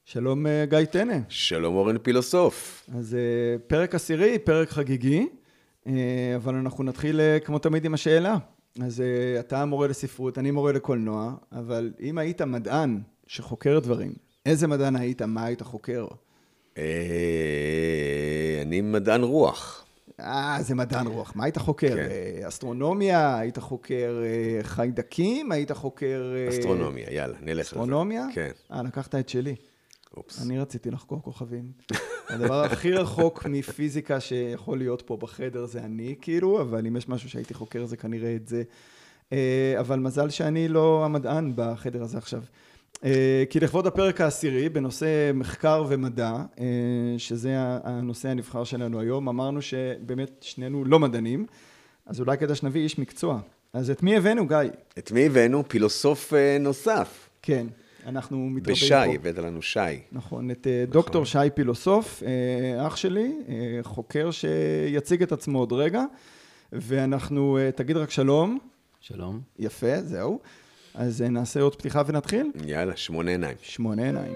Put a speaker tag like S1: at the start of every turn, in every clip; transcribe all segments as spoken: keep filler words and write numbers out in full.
S1: שלום גיא טנא.
S2: שלום אורן פילוסוף.
S1: אז פרק עשירי, פרק חגיגי, אבל אנחנו נתחיל כמו תמיד עם השאלה. אז אתה מורה לספרות, אני מורה לקולנוע, אבל אם היית מדען שחוקר דברים, איזה מדען היית? מה היית חוקר?
S2: אני מדען רוח.
S1: אה, זה מדען רוח. מה היית חוקר? אסטרונומיה? היית חוקר חיידקים? היית חוקר...
S2: אסטרונומיה, יאללה, נלך על זה.
S1: אסטרונומיה?
S2: כן.
S1: אה, לקחת את שלי.
S2: אופס.
S1: אני רציתי לחקור כוכבים. הדבר הכי רחוק מפיזיקה שיכול להיות פה בחדר זה אני, כאילו, אבל אם יש משהו שהייתי חוקר זה כנראה את זה. אבל מזל שאני לא המדען בחדר הזה עכשיו. כי לכבוד הפרק העשירי, בנושא מחקר ומדע, שזה הנושא הנבחר שלנו היום, אמרנו שבאמת שנינו לא מדענים, אז אולי כדאי שנביא איש מקצוע. אז את מי הבאנו, גיא?
S2: את מי הבאנו? פילוסוף נוסף.
S1: כן. אנחנו מתרבים
S2: בשי,
S1: פה.
S2: הבאת לנו שי.
S1: נכון, את דוקטור שי פילוסוף, אח שלי, חוקר שיציג את עצמו עוד רגע, ואנחנו, תגיד רק שלום.
S3: שלום.
S1: יפה, זהו. אז נעשה עוד פתיחה ונתחיל.
S2: יאללה, שמונה עיניים.
S1: שמונה עיניים.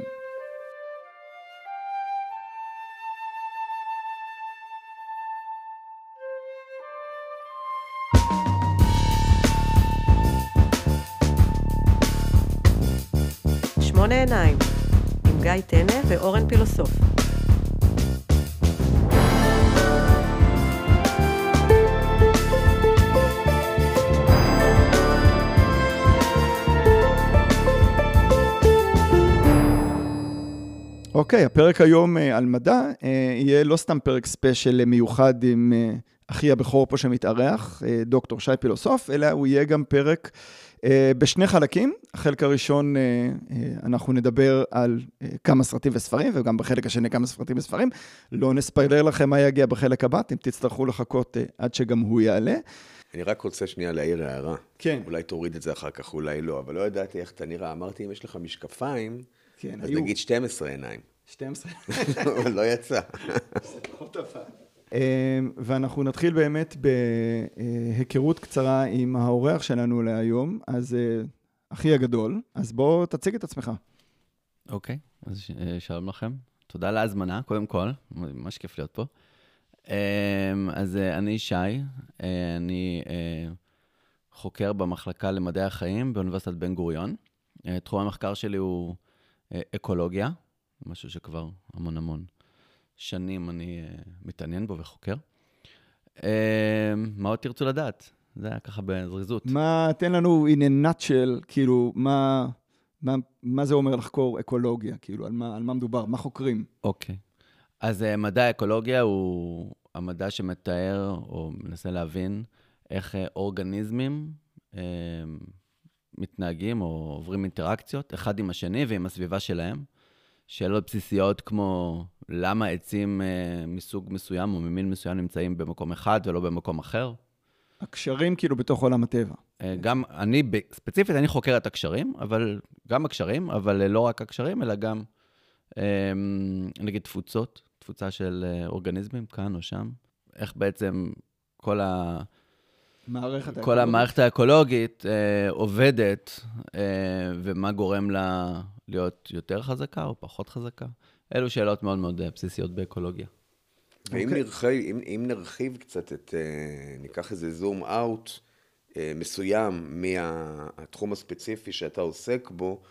S4: שמונה עיניים, עם גיא טנא ואורן פילוסוף.
S1: אוקיי, הפרק היום על מדע יהיה לא סתם פרק ספיישל מיוחד עם אחי הבכור פה שמתארח, דוקטור שי פילוסוף, אלא הוא יהיה גם פרק בשני חלקים. החלק הראשון אנחנו נדבר על כמה סרטים וספרים, וגם בחלק השני כמה סרטים וספרים. לא נספיילר לכם מה יגיע בחלק הבא, אם תצטרכו לחכות עד שגם הוא יעלה.
S2: אני רק רוצה שנייה להעיר הערה.
S1: כן.
S2: אולי תוריד את זה אחר כך, אולי לא, אבל לא ידעתי איך אתה נראה. אמרתי, אם יש לך משקפיים,
S1: כן,
S2: אז
S1: היו.
S2: נגיד שתים עשרה עיניים.
S1: שתים עשרה.
S2: אבל לא יצא.
S1: ואנחנו נתחיל באמת בהיכרות קצרה עם האורח שלנו להיום, אז אחי הגדול, אז בוא תציג את עצמך.
S3: אוקיי, אז שלום לכם. תודה על ההזמנה, קודם כל, ממש כיף להיות פה. אז אני שי, אני חוקר במחלקה למדעי החיים באוניברסיטת בן גוריון. תחום המחקר שלי הוא אקולוגיה, משהו שכבר המון המון שנים אני uh, מתעניין בו וחוקר. Uh, מה עוד תרצו לדעת? זה היה ככה בזריזות.
S1: מה, תן לנו in a nutshell, כאילו, מה, מה, מה זה אומר לחקור אקולוגיה? כאילו, על מה, על מה מדובר? מה חוקרים?
S3: אוקיי. Okay. אז uh, מדע אקולוגיה הוא המדע שמתאר או מנסה להבין איך uh, אורגניזמים uh, מתנהגים או עוברים אינטראקציות, אחד עם השני ועם הסביבה שלהם. שאלות בסיסיות כמו למה עצים אה, מסוג מסוים או ממין מסוים נמצאים במקום אחד ולא במקום אחר.
S1: הקשרים כאילו בתוך עולם הטבע.
S3: אה, גם אני, ספציפית אני חוקר את הקשרים, אבל גם הקשרים, אבל לא רק הקשרים, אלא גם אה, נגיד תפוצות, תפוצה של אה, אורגניזמים כאן או שם. איך בעצם כל ה...
S1: מערכת
S3: כל המערכת האקולוגית אה, עובדת, אה, ומה גורם לה להיות יותר חזקה או פחות חזקה. אלו שאלות מאוד מאוד בסיסיות באקולוגיה.
S2: ואם okay. נרחיב, אם, אם נרחיב קצת את, uh, ניקח איזה זום אאוט uh, מסוים מהתחום הספציפי שאתה עוסק בו,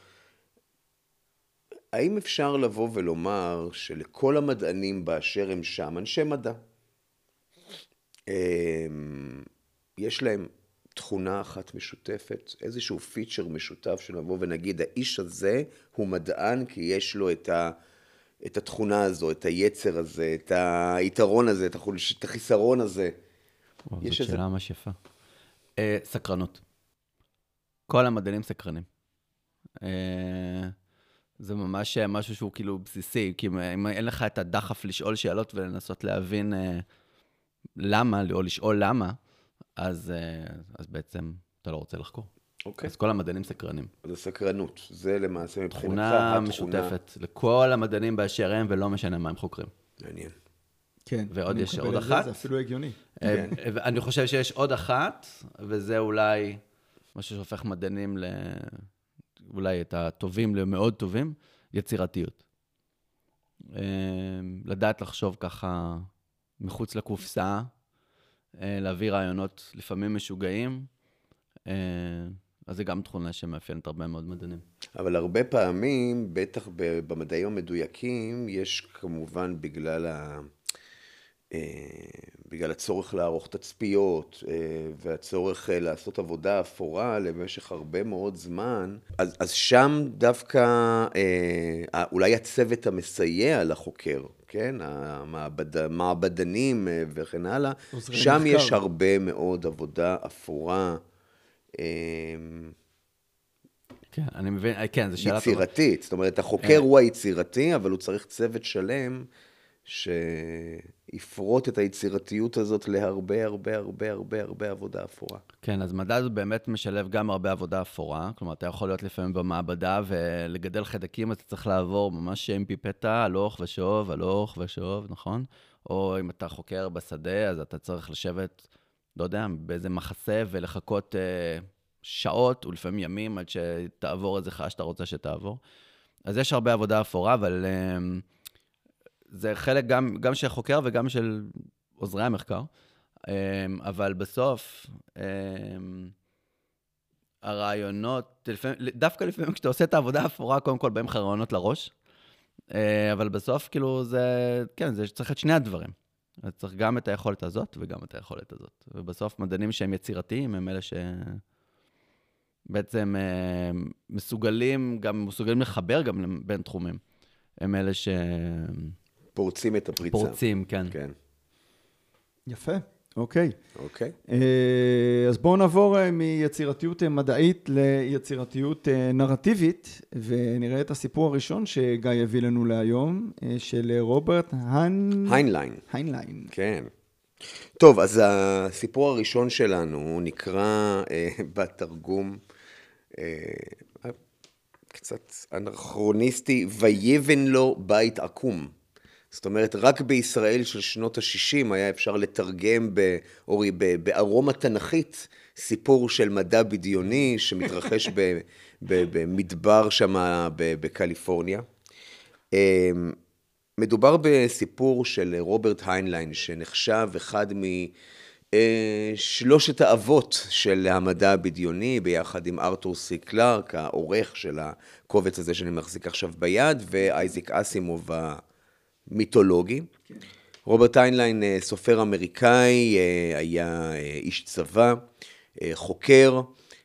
S2: האם אפשר לבוא ולומר שלכל המדענים באשר הם שם, אנשי מדע, uh, יש להם תכונה אחת משותפת, איזשהו פיצ'ר משותף שנבוא ונגיד, האיש הזה הוא מדען כי יש לו את, ה, את התכונה הזו, את היצר הזה, את היתרון הזה, את, החולש, את החיסרון הזה.
S3: וואו, זאת שאלה ממש יפה. אה, סקרנות. כל המדענים סקרנים. אה, זה ממש משהו שהוא כאילו בסיסי, כי אם אין לך את הדחף לשאול שאלות ולנסות להבין אה, למה, או לשאול למה, אז, אז בעצם אתה לא רוצה לחקור.
S2: אוקיי.
S3: אז כל המדענים סקרנים.
S2: זה סקרנות. זה למעשה מבחינתך
S3: תכונה משותפת לכל המדענים באשר הם, ולא משנה מה הם חוקרים.
S2: מעניין.
S1: כן.
S3: ועוד יש עוד
S1: זה,
S3: אחת.
S1: זה אפילו הגיוני.
S2: כן.
S3: אני חושב שיש עוד אחת, וזה אולי משהו שהופך מדענים ל... אולי את הטובים למאוד טובים, יצירתיות. לדעת לחשוב ככה מחוץ לקופסה, להביא רעיונות לפעמים משוגעים, אז זה גם תכונה שמאפיינת הרבה מאוד מדענים.
S2: אבל הרבה פעמים, בטח במדעים המדויקים, יש כמובן בגלל ה... בגלל הצורך לערוך תצפיות והצורך לעשות עבודה אפורה למשך הרבה מאוד זמן, אז, אז שם דווקא אולי הצוות המסייע לחוקר, כן? המעבד, המעבדנים וכן הלאה, שם מחקר. יש הרבה מאוד עבודה אפורה.
S3: כן, אני מבין, כן, זו שאלה טובה.
S2: יצירתית, זאת אומרת, החוקר הוא היצירתי, אבל הוא צריך צוות שלם שיפרוט את היצירתיות הזאת להרבה, הרבה, הרבה, הרבה, הרבה עבודה אפורה.
S3: כן, אז מדע זה באמת משלב גם הרבה עבודה אפורה, כלומר, אתה יכול להיות לפעמים במעבדה ולגדל חדקים, אתה צריך לעבור ממש עם פיפטה, הלוך ושוב, הלוך ושוב, נכון? או אם אתה חוקר בשדה, אז אתה צריך לשבת, לא יודע, באיזה מחסה ולחכות אה, שעות, ולפעמים ימים, עד שתעבור איזה חיה שאתה רוצה שתעבור. אז יש הרבה עבודה אפורה, אבל אה, זה חלק גם, גם של חוקר וגם של עוזרי המחקר. אה, אבל בסוף, אה, הרעיונות, לפעמים, דווקא לפעמים כשאתה עושה את העבודה האפורה, קודם כל באים לך רעיונות לראש, אה, אבל בסוף, כאילו, זה, כן, זה צריך את שני הדברים. אז צריך גם את היכולת הזאת וגם את היכולת הזאת. ובסוף מדענים שהם יצירתיים, הם אלה שבעצם מסוגלים, גם מסוגלים לחבר גם בין תחומים. הם אלה ש...
S2: פורצים את הפריצה.
S3: פורצים, כן.
S2: כן.
S1: יפה, אוקיי.
S2: אוקיי.
S1: אז בואו נעבור מיצירתיות מדעית ליצירתיות נרטיבית, ונראה את הסיפור הראשון שגיא הביא לנו להיום, של רוברט
S2: היינליין.
S1: היינליין.
S2: כן. טוב, אז הסיפור הראשון שלנו נקרא בתרגום קצת אנכרוניסטי, ויבן לו בית עקום. זאת אומרת, רק בישראל של שנות ה-שישים היה אפשר לתרגם באורי, בארום התנכית, סיפור של מדע בדיוני שמתרחש במדבר שם בקליפורניה. מדובר בסיפור של רוברט היינליין, שנחשב אחד משלושת האבות של המדע הבדיוני, ביחד עם ארתור סי קלארק, העורך של הקובץ הזה שאני מחזיק עכשיו ביד, ואייזיק אסימוב מיתולוגי. כן. רוברט היינליין, סופר אמריקאי, היה איש צבא, חוקר.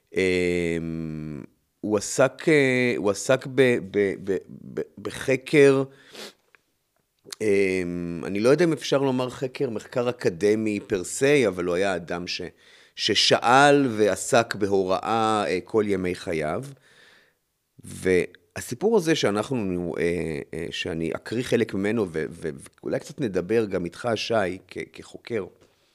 S2: הוא עסק, הוא עסק ב, ב, ב, ב, בחקר, אני לא יודע אם אפשר לומר חקר, מחקר אקדמי פרסי, אבל הוא היה אדם ש, ששאל ועסק בהוראה כל ימי חייו. ו... הסיפור הזה שאנחנו, שאני אקריא חלק ממנו, ואולי קצת נדבר גם איתך, שי, כחוקר.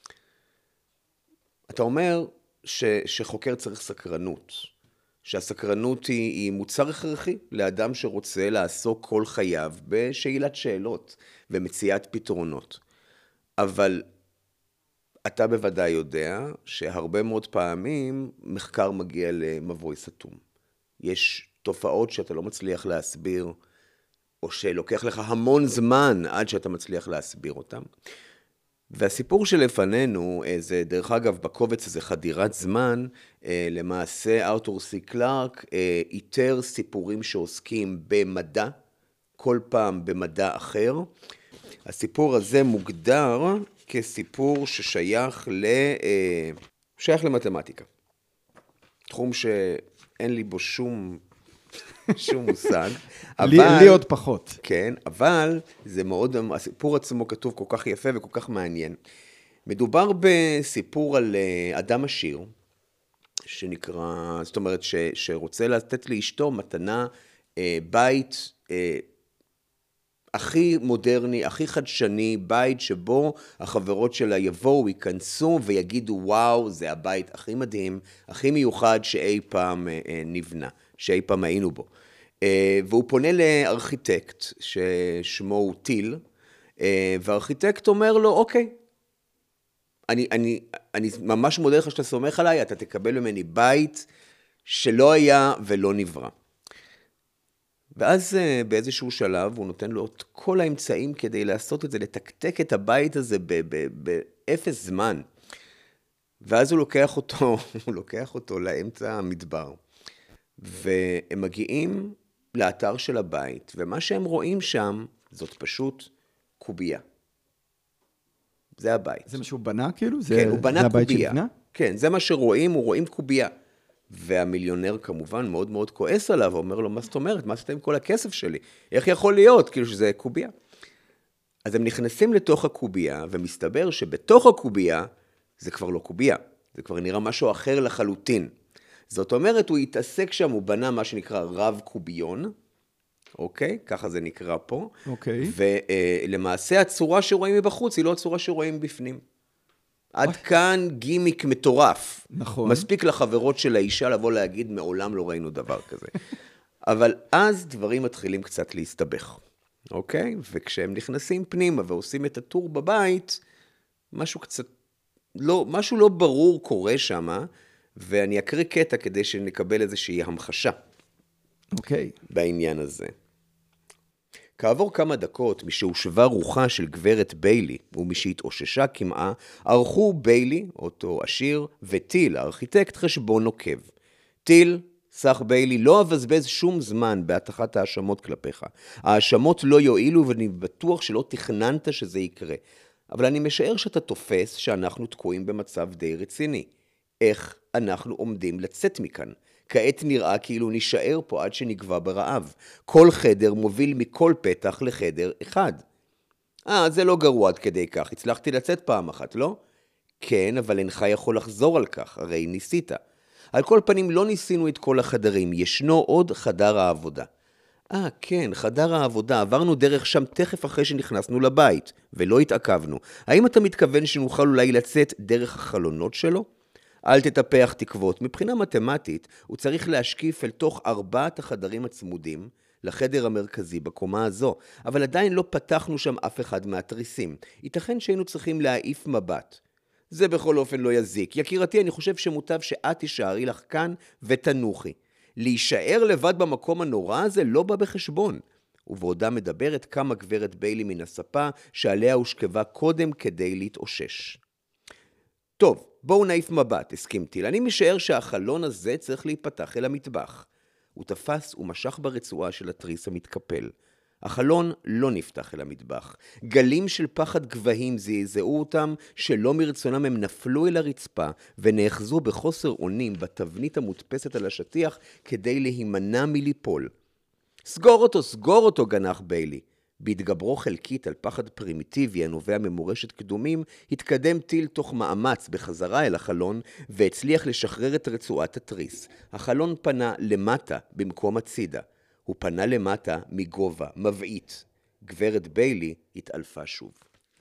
S2: אתה אומר ש, שחוקר צריך סקרנות, שהסקרנות היא, היא מוצר הכרחי לאדם שרוצה לעסוק כל חייו בשאלת שאלות ומציאת פתרונות. אבל אתה בוודאי יודע שהרבה מאוד פעמים מחקר מגיע למבוי סתום. יש תופעות שאתה לא מצליח להסביר, או שלוקח לך המון זמן עד שאתה מצליח להסביר אותם. והסיפור שלפנינו, זה דרך אגב בקובץ הזה חדירת זמן, למעשה ארתור סי קלארק איתר סיפורים שעוסקים במדע, כל פעם במדע אחר. הסיפור הזה מוגדר כסיפור ששייך ל... שייך למתמטיקה. תחום שאין לי בו שום... שום מושג.
S1: לי, לי עוד פחות.
S2: כן, אבל זה מאוד, הסיפור עצמו כתוב כל כך יפה וכל כך מעניין. מדובר בסיפור על אדם עשיר, שנקרא, זאת אומרת, ש, שרוצה לתת לאשתו מתנה בית הכי מודרני, הכי חדשני, בית שבו החברות שלה יבואו, ייכנסו ויגידו, וואו, זה הבית הכי מדהים, הכי מיוחד שאי פעם נבנה, שאי פעם היינו בו. והוא פונה לארכיטקט ששמו הוא טיל, והארכיטקט אומר לו, אוקיי, אני, אני, אני ממש מודה לך שאתה סומך עליי, אתה תקבל ממני בית שלא היה ולא נברא. ואז באיזשהו שלב הוא נותן לו את כל האמצעים כדי לעשות את זה, לתקתק את הבית הזה באפס זמן. ואז הוא לוקח אותו, הוא לוקח אותו לאמצע המדבר. והם מגיעים לאתר של הבית, ומה שהם רואים שם, זאת פשוט קובייה. זה הבית.
S1: זה מה שהוא בנה כאילו?
S2: כן, הוא בנה
S1: זה
S2: קובייה. כן, זה מה שרואים, הוא רואים קובייה. והמיליונר כמובן מאוד מאוד כועס עליו, ואומר לו, מה זאת אומרת? מה עשית עם כל הכסף שלי? איך יכול להיות? כאילו שזה קובייה. אז הם נכנסים לתוך הקובייה, ומסתבר שבתוך הקובייה, זה כבר לא קובייה. זה כבר נראה משהו אחר לחלוטין. זאת אומרת, הוא התעסק שם, הוא בנה מה שנקרא רב קוביון, אוקיי? ככה זה נקרא פה.
S1: אוקיי.
S2: ולמעשה הצורה שרואים מבחוץ, היא לא הצורה שרואים בפנים. עד כאן גימיק מטורף.
S1: נכון.
S2: מספיק לחברות של האישה לבוא להגיד, מעולם לא ראינו דבר כזה. אבל אז דברים מתחילים קצת להסתבך, אוקיי? וכשהם נכנסים פנימה ועושים את הטור בבית, משהו קצת, לא, משהו לא ברור קורה שם, ואני אקריא קטע כדי שנקבל איזושהי המחשה.
S1: אוקיי.
S2: בעניין הזה. כעבור כמה דקות, משהושבה רוחה של גברת ביילי, ומשהתאוששה כמעה, ערכו ביילי, אותו עשיר, וטיל, הארכיטקט, חשבון עוקב. טיל, סך ביילי, לא אבזבז שום זמן בהתחת האשמות כלפיך. האשמות לא יועילו, ואני בטוח שלא תכננת שזה יקרה. אבל אני משער שאתה תופס שאנחנו תקועים במצב די רציני. איך אנחנו עומדים לצאת מכאן? כעת נראה כאילו נשאר פה עד שנגבה ברעב. כל חדר מוביל מכל פתח לחדר אחד. אה, זה לא גרוע עד כדי כך. הצלחתי לצאת פעם אחת, לא? כן, אבל אינך יכול לחזור על כך, הרי ניסית. על כל פנים לא ניסינו את כל החדרים, ישנו עוד חדר העבודה. אה, כן, חדר העבודה, עברנו דרך שם תכף אחרי שנכנסנו לבית, ולא התעכבנו. האם אתה מתכוון שנוכל אולי לצאת דרך החלונות שלו? אל תטפח תקוות. מבחינה מתמטית, הוא צריך להשקיף אל תוך ארבעת החדרים הצמודים לחדר המרכזי בקומה הזו, אבל עדיין לא פתחנו שם אף אחד מהתריסים. ייתכן שהיינו צריכים להעיף מבט. זה בכל אופן לא יזיק. יקירתי, אני חושב שמוטב שאת תישארי לך כאן ותנוחי. להישאר לבד במקום הנורא הזה לא בא בחשבון. ובעודה מדברת קמה גברת ביילי מן הספה שעליה הושכבה קודם כדי להתאושש. טוב, בואו נעיף מבט, הסכים טיל. אני משער שהחלון הזה צריך להיפתח אל המטבח. הוא תפס ומשך ברצועה של התריס המתקפל. החלון לא נפתח אל המטבח. גלים של פחד גבהים זעזעו אותם, שלא מרצונם הם נפלו אל הרצפה, ונאחזו בחוסר אונים בתבנית המודפסת על השטיח, כדי להימנע מליפול. סגור אותו, סגור אותו, גנח ביילי. בהתגברו חלקית על פחד פרימיטיבי הנובע ממורשת קדומים, התקדם טיל תוך מאמץ בחזרה אל החלון, והצליח לשחרר את רצועת התריס. החלון פנה למטה במקום הצידה. הוא פנה למטה מגובה, מבעית. גברת ביילי התעלפה שוב.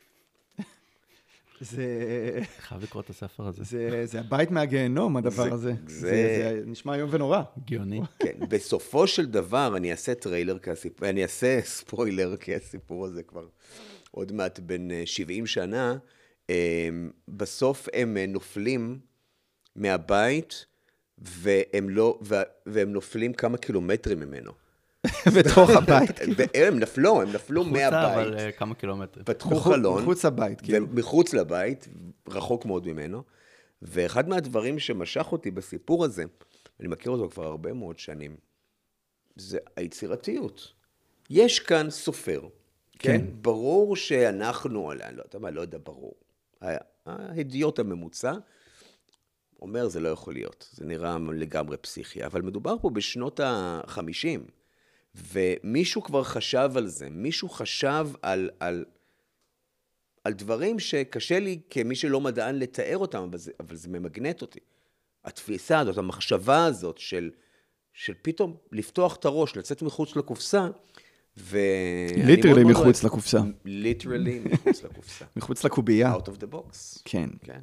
S1: זה...
S3: חייב לקרוא את הספר הזה.
S1: זה, זה הבית מהגיהנום, הדבר
S2: זה,
S1: הזה.
S2: זה...
S1: זה, זה נשמע איום ונורא.
S3: גאוני.
S2: כן, בסופו של דבר אני אעשה טריילר כסיפור, אני אעשה ספוילר כי הסיפור הזה כבר עוד מעט בין שבעים שנה. בסוף הם נופלים מהבית, והם, לא, והם נופלים כמה קילומטרים ממנו.
S1: בתוך הבית.
S2: הם נפלו, הם נפלו מהבית.
S3: אבל כמה קילומטרים.
S2: פתחו חלון.
S1: מחוץ לבית, כאילו.
S2: מחוץ לבית, רחוק מאוד ממנו. ואחד מהדברים שמשך אותי בסיפור הזה, אני מכיר אותו כבר הרבה מאוד שנים, זה היצירתיות. יש כאן סופר. כן. ברור שאנחנו, אני לא יודע מה, לא יודע ברור. ההדיוט הממוצע, אומר, זה לא יכול להיות. זה נראה לגמרי פסיכי. אבל מדובר פה בשנות ה-חמישים. ומישהו כבר חשב על זה, מישהו חשב על, על, על דברים שקשה לי כמי שלא מדען לתאר אותם, אבל זה, אבל זה ממגנט אותי. התפיסה הזאת, המחשבה הזאת של, של פתאום לפתוח את הראש, לצאת מחוץ לקופסה,
S1: ליטרלי מחוץ לקופסה.
S2: ליטרלי מחוץ לקופסה.
S1: מחוץ לקובייה.
S2: Out of the box.
S1: כן.
S2: כן.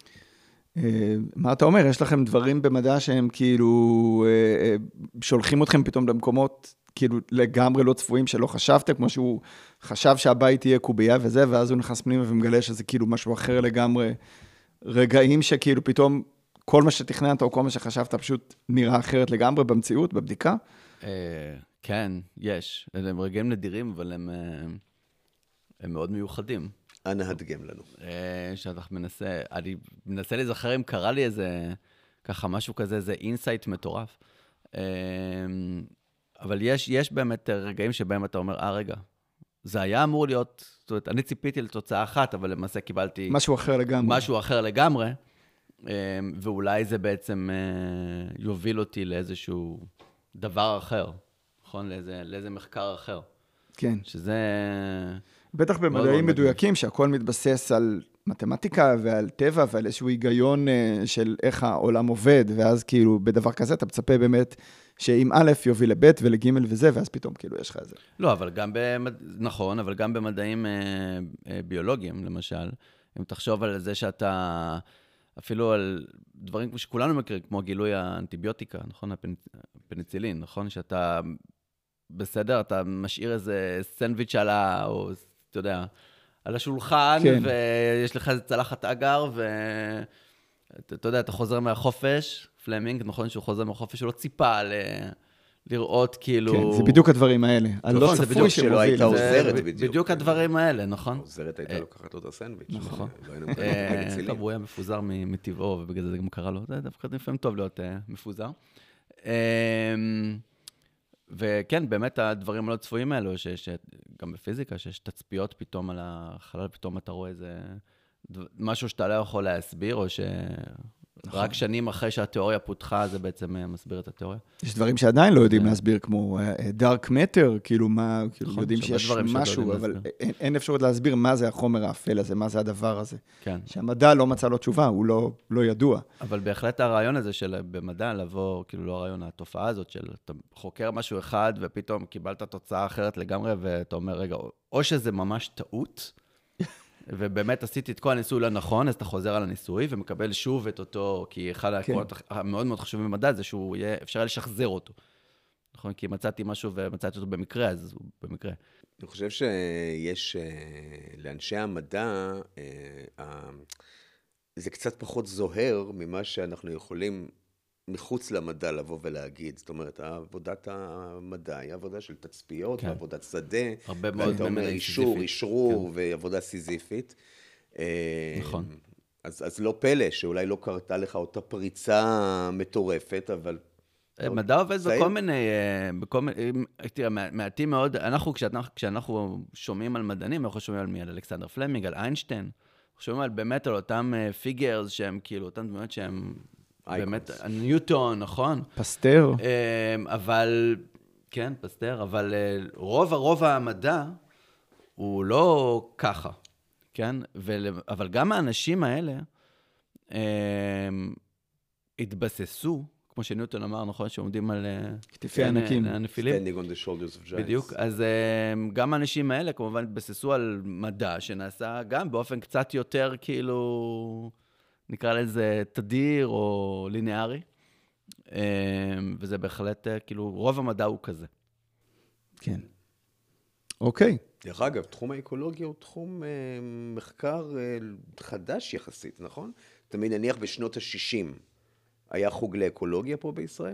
S1: מה אתה אומר? יש לכם דברים במדע שהם כאילו שולחים אתכם פתאום למקומות כאילו לגמרי לא צפויים שלא חשבתם, כמו שהוא חשב שהבית יהיה קובייה וזה, ואז הוא נכנס פנימה ומגלה שזה כאילו משהו אחר לגמרי, רגעים שכאילו פתאום כל מה שתכננת או כל מה שחשבת פשוט נראה אחרת לגמרי במציאות, בבדיקה?
S3: כן, יש. הם רגעים נדירים, אבל הם, הם מאוד מיוחדים.
S2: אנא הדגם לנו.
S3: שאתה מנסה, אני מנסה להיזכר אם קרה לי איזה, ככה משהו כזה, זה אינסייט מטורף. אבל יש, יש באמת רגעים שבהם אתה אומר, אה, רגע, זה היה אמור להיות, זאת אומרת, אני ציפיתי לתוצאה אחת, אבל למעשה קיבלתי...
S1: משהו אחר לגמרי.
S3: משהו אחר לגמרי, ואולי זה בעצם יוביל אותי לאיזשהו דבר אחר, נכון? לאיזה, לאיזה מחקר אחר.
S1: כן.
S3: שזה...
S1: בטח במדעים מדויקים, שהכל מתבסס על מתמטיקה ועל טבע ועל איזשהו היגיון של איך העולם עובד, ואז כאילו בדבר כזה אתה מצפה באמת שאם א' יוביל לב' ולג' וזה, ואז פתאום כאילו יש לך איזה.
S3: לא, אבל גם במד... נכון, אבל גם במדעים אה, אה, ביולוגיים, למשל, אם תחשוב על זה שאתה, אפילו על דברים שכולנו מכירים, כמו גילוי האנטיביוטיקה, נכון? הפניצילין, נכון? שאתה בסדר, אתה משאיר איזה סנדוויץ' על ה... או, אתה יודע, על השולחן, כן. ויש לך איזה צלחת אגר, ואתה יודע, אתה חוזר מהחופש, פלמינג, נכון שהוא חוזר מהחופש, הוא לא ציפה ל... לראות כאילו...
S1: כן, זה בדיוק הדברים האלה. הלא צפוי
S2: שלא הייתה עוזרת
S3: בדיוק. בדיוק הדברים האלה, נכון?
S2: עוזרת הייתה לוקחת לו את הסנדוויץ'.
S3: נכון. טוב, הוא היה מפוזר מטבעו, ובגלל זה גם קרה לו. זה דווקא לפעמים טוב להיות מפוזר. וכן, באמת הדברים הלא צפויים האלו, שגם בפיזיקה, שיש תצפיות פתאום על החלל, פתאום אתה רואה איזה משהו שאתה לא יכול להסביר, או ש... רק שנים אחרי שהתיאוריה פותחה, זה בעצם מסביר את התיאוריה.
S1: יש דברים שעדיין לא יודעים להסביר, כמו דארק מטר, כאילו מה, כאילו יודעים שיש משהו, אבל אין אפשרות להסביר מה זה החומר האפל הזה, מה זה הדבר הזה.
S3: כן.
S1: שהמדע לא מצא לו תשובה, הוא לא ידוע.
S3: אבל בהחלט הרעיון הזה של במדע לבוא, כאילו לא הרעיון, התופעה הזאת של אתה חוקר משהו אחד, ופתאום קיבלת תוצאה אחרת לגמרי, ואתה אומר, רגע, או שזה ממש טעות, ובאמת עשיתי את כל הניסוי לא נכון, אז אתה חוזר על הניסוי ומקבל שוב את אותו, כי אחד העקרונות המאוד מאוד חשובים במדע זה שהוא יהיה, אפשר לשחזר אותו. נכון? כי מצאתי משהו ומצאתי אותו במקרה, אז הוא במקרה.
S2: אני חושב שיש לאנשי המדע, זה קצת פחות זוהר ממה שאנחנו יכולים מחוץ למדע לבוא ולהגיד. זאת אומרת, עבודת המדע היא עבודה של תצפיות, ועבודת שדה.
S3: הרבה מאוד
S2: אתה אומר אישור, אישרור, ועבודה סיזיפית.
S3: נכון.
S2: אז לא פלא שאולי לא קרתה לך אותה פריצה מטורפת, אבל...
S3: מדע עובד בכל מיני, בכל מיני, תראה, מעטים מאוד, אנחנו, כשאנחנו שומעים על מדענים, אנחנו שומעים על מי? על אלכסנדר פלמינג, על איינשטיין, אנחנו שומעים על באמת על אותם פיגרס שהם כאילו, אותם דמויות שהם... באמת, ניוטון, נכון?
S1: פסטר.
S3: אבל, כן, פסטר, אבל רוב הרוב המדע הוא לא ככה, כן? אבל גם האנשים האלה התבססו, כמו שניוטון אמר, נכון? שעומדים על...
S1: כתפי ענקים.
S3: הנפילים.
S2: Standing on the shoulders of giants.
S3: בדיוק. אז גם האנשים האלה כמובן התבססו על מדע שנעשה גם באופן קצת יותר כאילו... נקרא לזה תדיר או ליניארי, וזה בהחלט, כאילו, רוב המדע הוא כזה.
S1: כן. אוקיי.
S2: דרך אגב, תחום האקולוגיה הוא תחום מחקר חדש יחסית, נכון? תמיד נניח בשנות ה-שישים, היה חוג לאקולוגיה פה בישראל?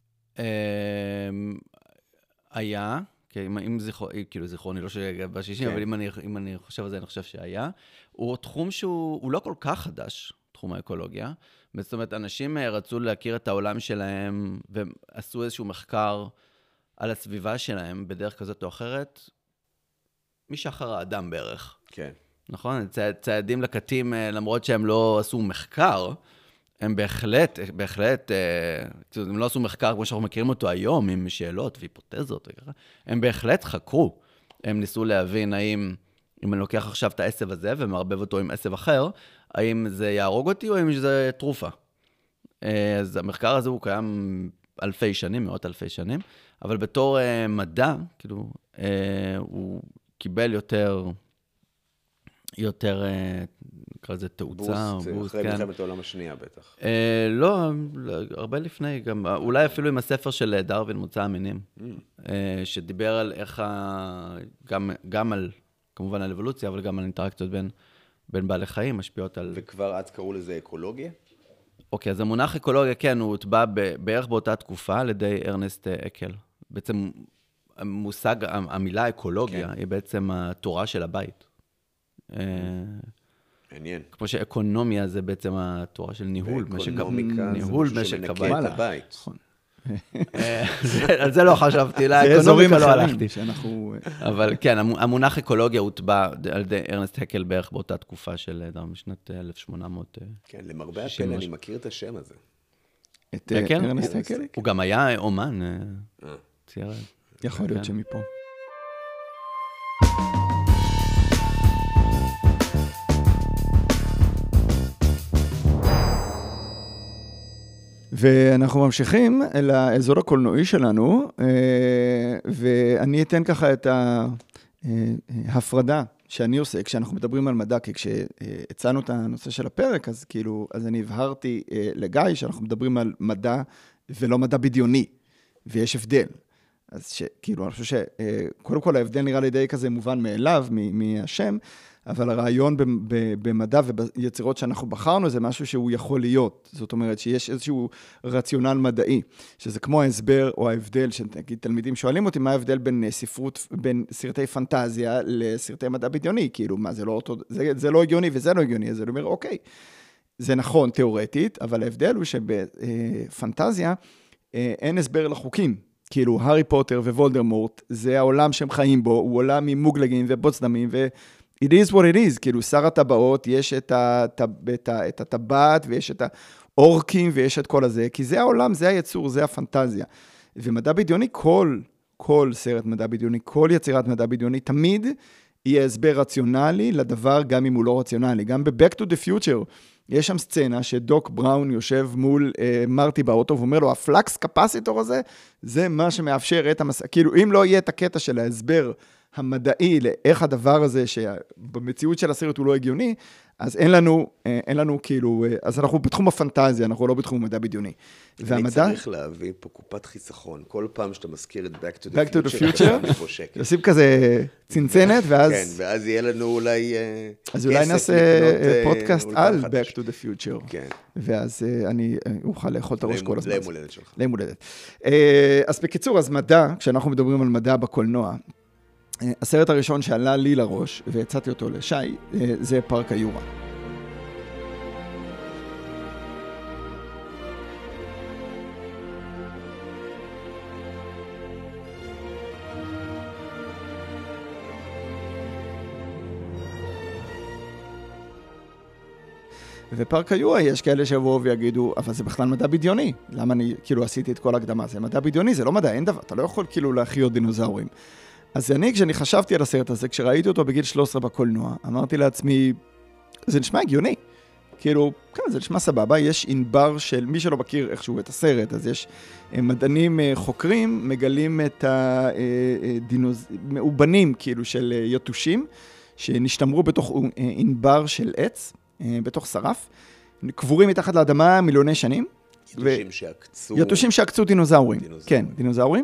S3: היה, אם כאילו זיכרוני, לא שב-שישים, אבל אם אני חושב על זה, אני חושב שהיה. הוא תחום שהוא לא כל כך חדש, תחום האקולוגיה. זאת אומרת, אנשים רצו להכיר את העולם שלהם, ועשו איזשהו מחקר על הסביבה שלהם, בדרך כזאת או אחרת, משחר האדם בערך.
S2: כן.
S3: נכון? צעדים לקטים, למרות שהם לא עשו מחקר, הם בהחלט, בהחלט, הם לא עשו מחקר כמו שאנחנו מכירים אותו היום, עם שאלות והיפותזות וככה, הם בהחלט חקרו. הם ניסו להבין האם, אם אני לוקח עכשיו את העשב הזה ומערבב אותו עם עשב אחר, האם זה יהרוג אותי או האם זה תרופה. אז המחקר הזה הוא קיים אלפי שנים, מאות אלפי שנים, אבל בתור מדע, כאילו, הוא קיבל יותר, יותר, נקרא לזה תאוצה.
S2: בוסט, אחרי מלחמת העולם השנייה בטח.
S3: לא, הרבה לפני, גם, אולי אפילו עם הספר של דרווין, מוצא המינים, שדיבר על איך, גם על, כמובן על אבולוציה, אבל גם על אינטראקציות בין, בין בעלי חיים, משפיעות על...
S2: וכבר אז קראו לזה אקולוגיה?
S3: אוקיי, אז המונח אקולוגיה, כן, הוא הוטבע בערך באותה תקופה על ידי ארנסט אקל. בעצם המושג, המילה אקולוגיה, היא בעצם התורה של הבית.
S2: מעניין.
S3: כמו שאקונומיה זה בעצם התורה של ניהול משק הבית. על זה לא חשבתי, לאקונומיקה לא הלכתי. אבל כן, המונח אקולוגיה הוטבע על ידי ארנסט הקל בערך באותה תקופה של משנת אלף שמונה מאות.
S2: כן, למרבה הפלא אני מכיר את השם הזה.
S1: את ארנסט הקל?
S3: הוא גם היה אומן.
S1: יכול להיות שמפה. ואנחנו ממשיכים לאזור הקולנועי שלנו, ואני אתן ככה את ההפרדה שאני עושה כשאנחנו מדברים על מדע, כי כשהצענו את הנושא של הפרק, אז כאילו, אז אני הבהרתי לגיא שאנחנו מדברים על מדע ולא מדע בדיוני, ויש הבדל. אז שכאילו, אני חושב שקודם כל ההבדל נראה לי די כזה מובן מאליו, מהשם, אבל הרעיון במדע וביצירות שאנחנו בחרנו, זה משהו שהוא יכול להיות. זאת אומרת שיש איזשהו רציונל מדעי, שזה כמו ההסבר או ההבדל, שנגיד תלמידים שואלים אותי, מה ההבדל בין ספרות, בין סרטי פנטזיה לסרטי מדע בדיוני? כאילו, מה, זה לא אותו, זה, זה לא הגיוני וזה לא הגיוני. אז אני אומר, אוקיי, זה נכון תיאורטית, אבל ההבדל הוא שבפנטזיה אין הסבר לחוקים. כאילו, הארי פוטר ווולדמורט, זה העולם שהם חיים בו, הוא עולם עם מוגלגים ובוצדמים ו... It is what it is, כאילו שר הטבעות, יש את, הטב, את, ה, את הטבעת ויש את האורקים ויש את כל הזה, כי זה העולם, זה היצור, זה הפנטזיה. ומדע בדיוני, כל, כל סרט מדע בדיוני, כל יצירת מדע בדיוני, תמיד יהיה הסבר רציונלי לדבר, גם אם הוא לא רציונלי. גם ב-Back to the Future, יש שם סצנה שדוק בראון יושב מול אה, מרטי באוטו, ואומר לו, הפלקס קפסיטור הזה, זה מה שמאפשר את המסע. כאילו, אם לא יהיה את הקטע של ההסבר המדעי לאיך הדבר הזה, שבמציאות של הסרט הוא לא הגיוני, אז אין לנו, אין לנו כאילו, אז אנחנו בתחום הפנטזיה, אנחנו לא בתחום מדע בדיוני.
S2: אני צריך להביא פה קופת חיסכון, כל פעם שאתה מזכיר את Back to the
S1: Back to the
S2: Future,
S1: Future, עושים כזה צנצנת, ואז...
S2: כן, ואז יהיה לנו אולי
S1: אז אולי נעשה פודקאסט על Back to the Future.
S2: כן.
S1: ואז אני אוכל לאכול את הראש כל הזמן.
S2: ליום הולדת שלך.
S1: ליום הולדת. אז בקיצור, אז מדע, כשאנחנו מדברים על מדע בקולנוע, הסרט הראשון שעלה לי לראש, והצעתי אותו לשי, זה פארק היורה. ופארק היורה, יש כאלה שיבואו ויגידו, אבל זה בכלל מדע בדיוני. למה אני כאילו עשיתי את כל הקדמה? זה מדע בדיוני, זה לא מדע, אין דבר. אתה לא יכול כאילו להחיות דינוזאורים. אז אני, כשאני חשבתי על הסרט הזה, כשראיתי אותו בגיל שלוש עשרה בקולנוע, אמרתי לעצמי, זה נשמע הגיוני. כאילו, כן, זה נשמע סבבה, יש אינבר של, מי שלא מכיר איכשהו את הסרט, אז יש מדענים חוקרים, מגלים את הדינוז... מאובנים, כאילו, של יתושים, שנשתמרו בתוך אינבר של עץ, בתוך שרף, קבורים מתחת לאדמה מיליוני שנים.
S2: יתושים ו... שעקצו...
S1: יתושים שעקצו דינוזאורים. דינוזאורים. כן, דינוזאורים.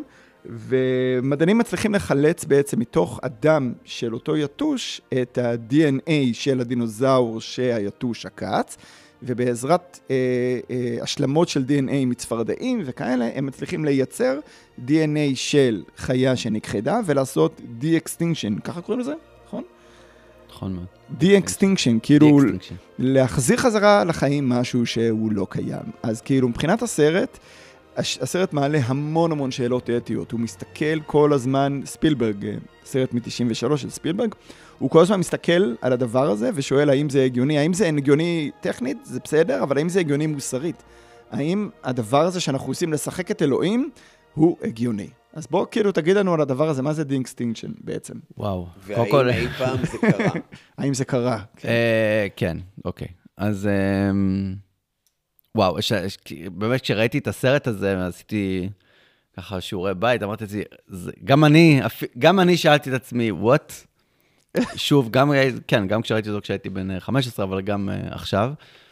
S1: ומדענים מצליחים לחלץ בעצם מתוך אדם של אותו יתוש את ה-די אן איי של הדינוזאור שהיתוש עקץ, ובעזרת אה, אה, השלמות של די אן איי מצפרדעים וכאלה, הם מצליחים לייצר די אן איי של חיה שנכחדה, ולעשות די-אקסטינקשן, ככה קוראים לזה? נכון?
S3: נכון מאוד.
S1: די-אקסטינקשן, כאילו להחזיר חזרה לחיים משהו שהוא לא קיים. אז כאילו מבחינת הסרט, הסרט מעלה המון המון שאלות אתיות, הוא מסתכל כל הזמן, ספילברג, סרט מ-תשעים ושלוש של ספילברג, הוא כל הזמן מסתכל על הדבר הזה ושואל האם זה הגיוני, האם זה הגיוני טכנית, זה בסדר, אבל האם זה הגיוני מוסרית? האם הדבר הזה שאנחנו עושים לשחק את אלוהים הוא הגיוני? אז בוא כאילו תגיד לנו על הדבר הזה, מה זה די-אקסטינקשן בעצם?
S3: וואו.
S2: והאם אי פעם זה קרה?
S1: האם זה קרה?
S3: כן, אוקיי. אז... וואו, ש... באמת כשראיתי את הסרט הזה, עשיתי ככה שיעורי בית, אמרתי את זה, גם אני, גם אני שאלתי את עצמי, what? שוב, גם, כן, גם כשראיתי אותו כשהייתי בן חמש עשרה, אבל גם עכשיו,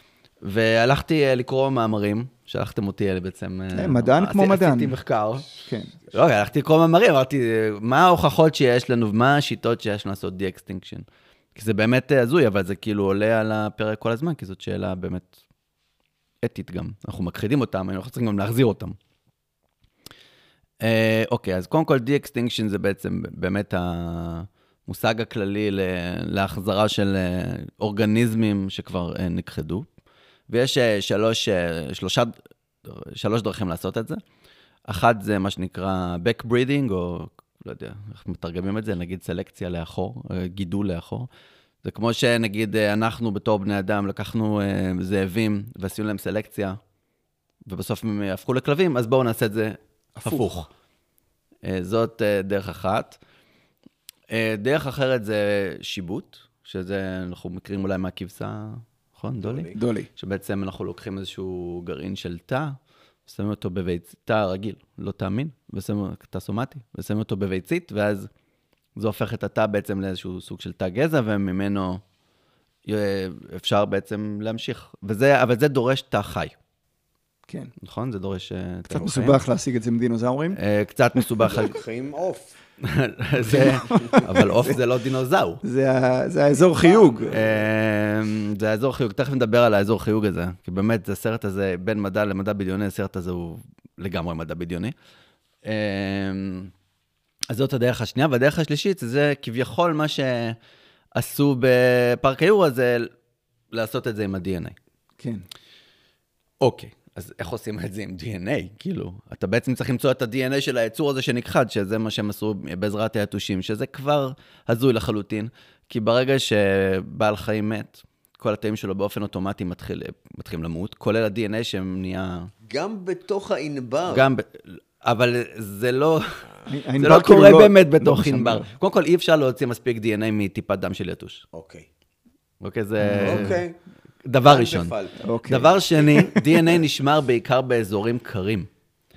S3: והלכתי לקרוא מאמרים, שלחתם אותי בעצם...
S1: מדען כמו מדען.
S3: עשיתי מחקר.
S1: כן.
S3: לא, הלכתי לקרוא מאמרים, אמרתי, מה ההוכחות שיש לנו, ומה השיטות שיש לעשות די-אקסטינקשן? כי זה באמת הזוי, אבל זה כאילו עולה על הפרק כל הזמן, כי זאת שאלה באמת... אתית גם. אנחנו מכחידים אותם, אנחנו צריכים גם להחזיר אותם. אוקיי, אז קודם כל, de-extinction זה בעצם באמת המושג הכללי להחזרה של אורגניזמים שכבר נכחדו, ויש שלוש, שלושה, שלוש דרכים לעשות את זה. אחת זה מה שנקרא backbreeding, או לא יודע, איך מתרגמים את זה, נגיד סלקציה לאחור, גידול לאחור. זה כמו שנגיד אנחנו בתור בני אדם לקחנו זאבים ועשינו להם סלקציה, ובסוף הם הפכו לכלבים, אז בואו נעשה את זה הפוך. זאת דרך אחת. דרך אחרת זה שיבוט, שזה אנחנו מכירים אולי מהכבשה, נכון, דולי?
S1: דולי.
S3: שבעצם אנחנו לוקחים איזשהו גרעין של תא, ושמים אותו בביצית, תא רגיל, לא תאמין, ושמים תא סומטי, ושמים אותו בביצית, ואז זה הופך את התא בעצם לאיזשהו סוג של תא גזע, וממנו אפשר בעצם להמשיך. וזה, אבל זה דורש תא חי.
S1: כן.
S3: נכון? זה דורש...
S1: קצת מסובך להשיג את זה עם דינוזאורים.
S3: קצת מסובך.
S2: לוקחים עוף.
S3: אבל עוף זה לא דינוזאור.
S1: זה האזור חיוג.
S3: זה האזור חיוג. תכף נדבר על האזור חיוג הזה, כי באמת הסרט הזה, בין מדע למדע בדיוני, הסרט הזה הוא לגמרי מדע בדיוני. אז זאת הדרך השנייה, והדרך השלישית זה כביכול מה שעשו בפארק היורה, זה לעשות את זה עם ה-די אן איי.
S1: כן.
S3: אוקיי. אז איך עושים את זה עם די אן איי? כאילו, אתה בעצם צריך למצוא את ה-די אן איי של היצור הזה שנכחד, שזה מה שהם עשו בעזרת היתושים, שזה כבר הזוי לחלוטין, כי ברגע שבעל חיים מת, כל התאים שלו באופן אוטומטי מתחיל, מתחילים למות, כולל ה-די אן איי שהם נהיה...
S2: גם בתוך הענבר.
S3: גם, אבל זה לא... זה
S1: לא
S3: לא קורה
S1: לא,
S3: באמת
S1: לא
S3: בתוך
S1: בשם
S3: ענבר.
S1: דבר.
S3: קודם כל, אי אפשר להוציא מספיק די אן איי מטיפת דם של יתוש.
S2: אוקיי.
S3: אוקיי, זה...
S2: אוקיי.
S3: דבר ראשון.
S1: אוקיי.
S3: דבר שני, די אן איי נשמר בעיקר באזורים קרים.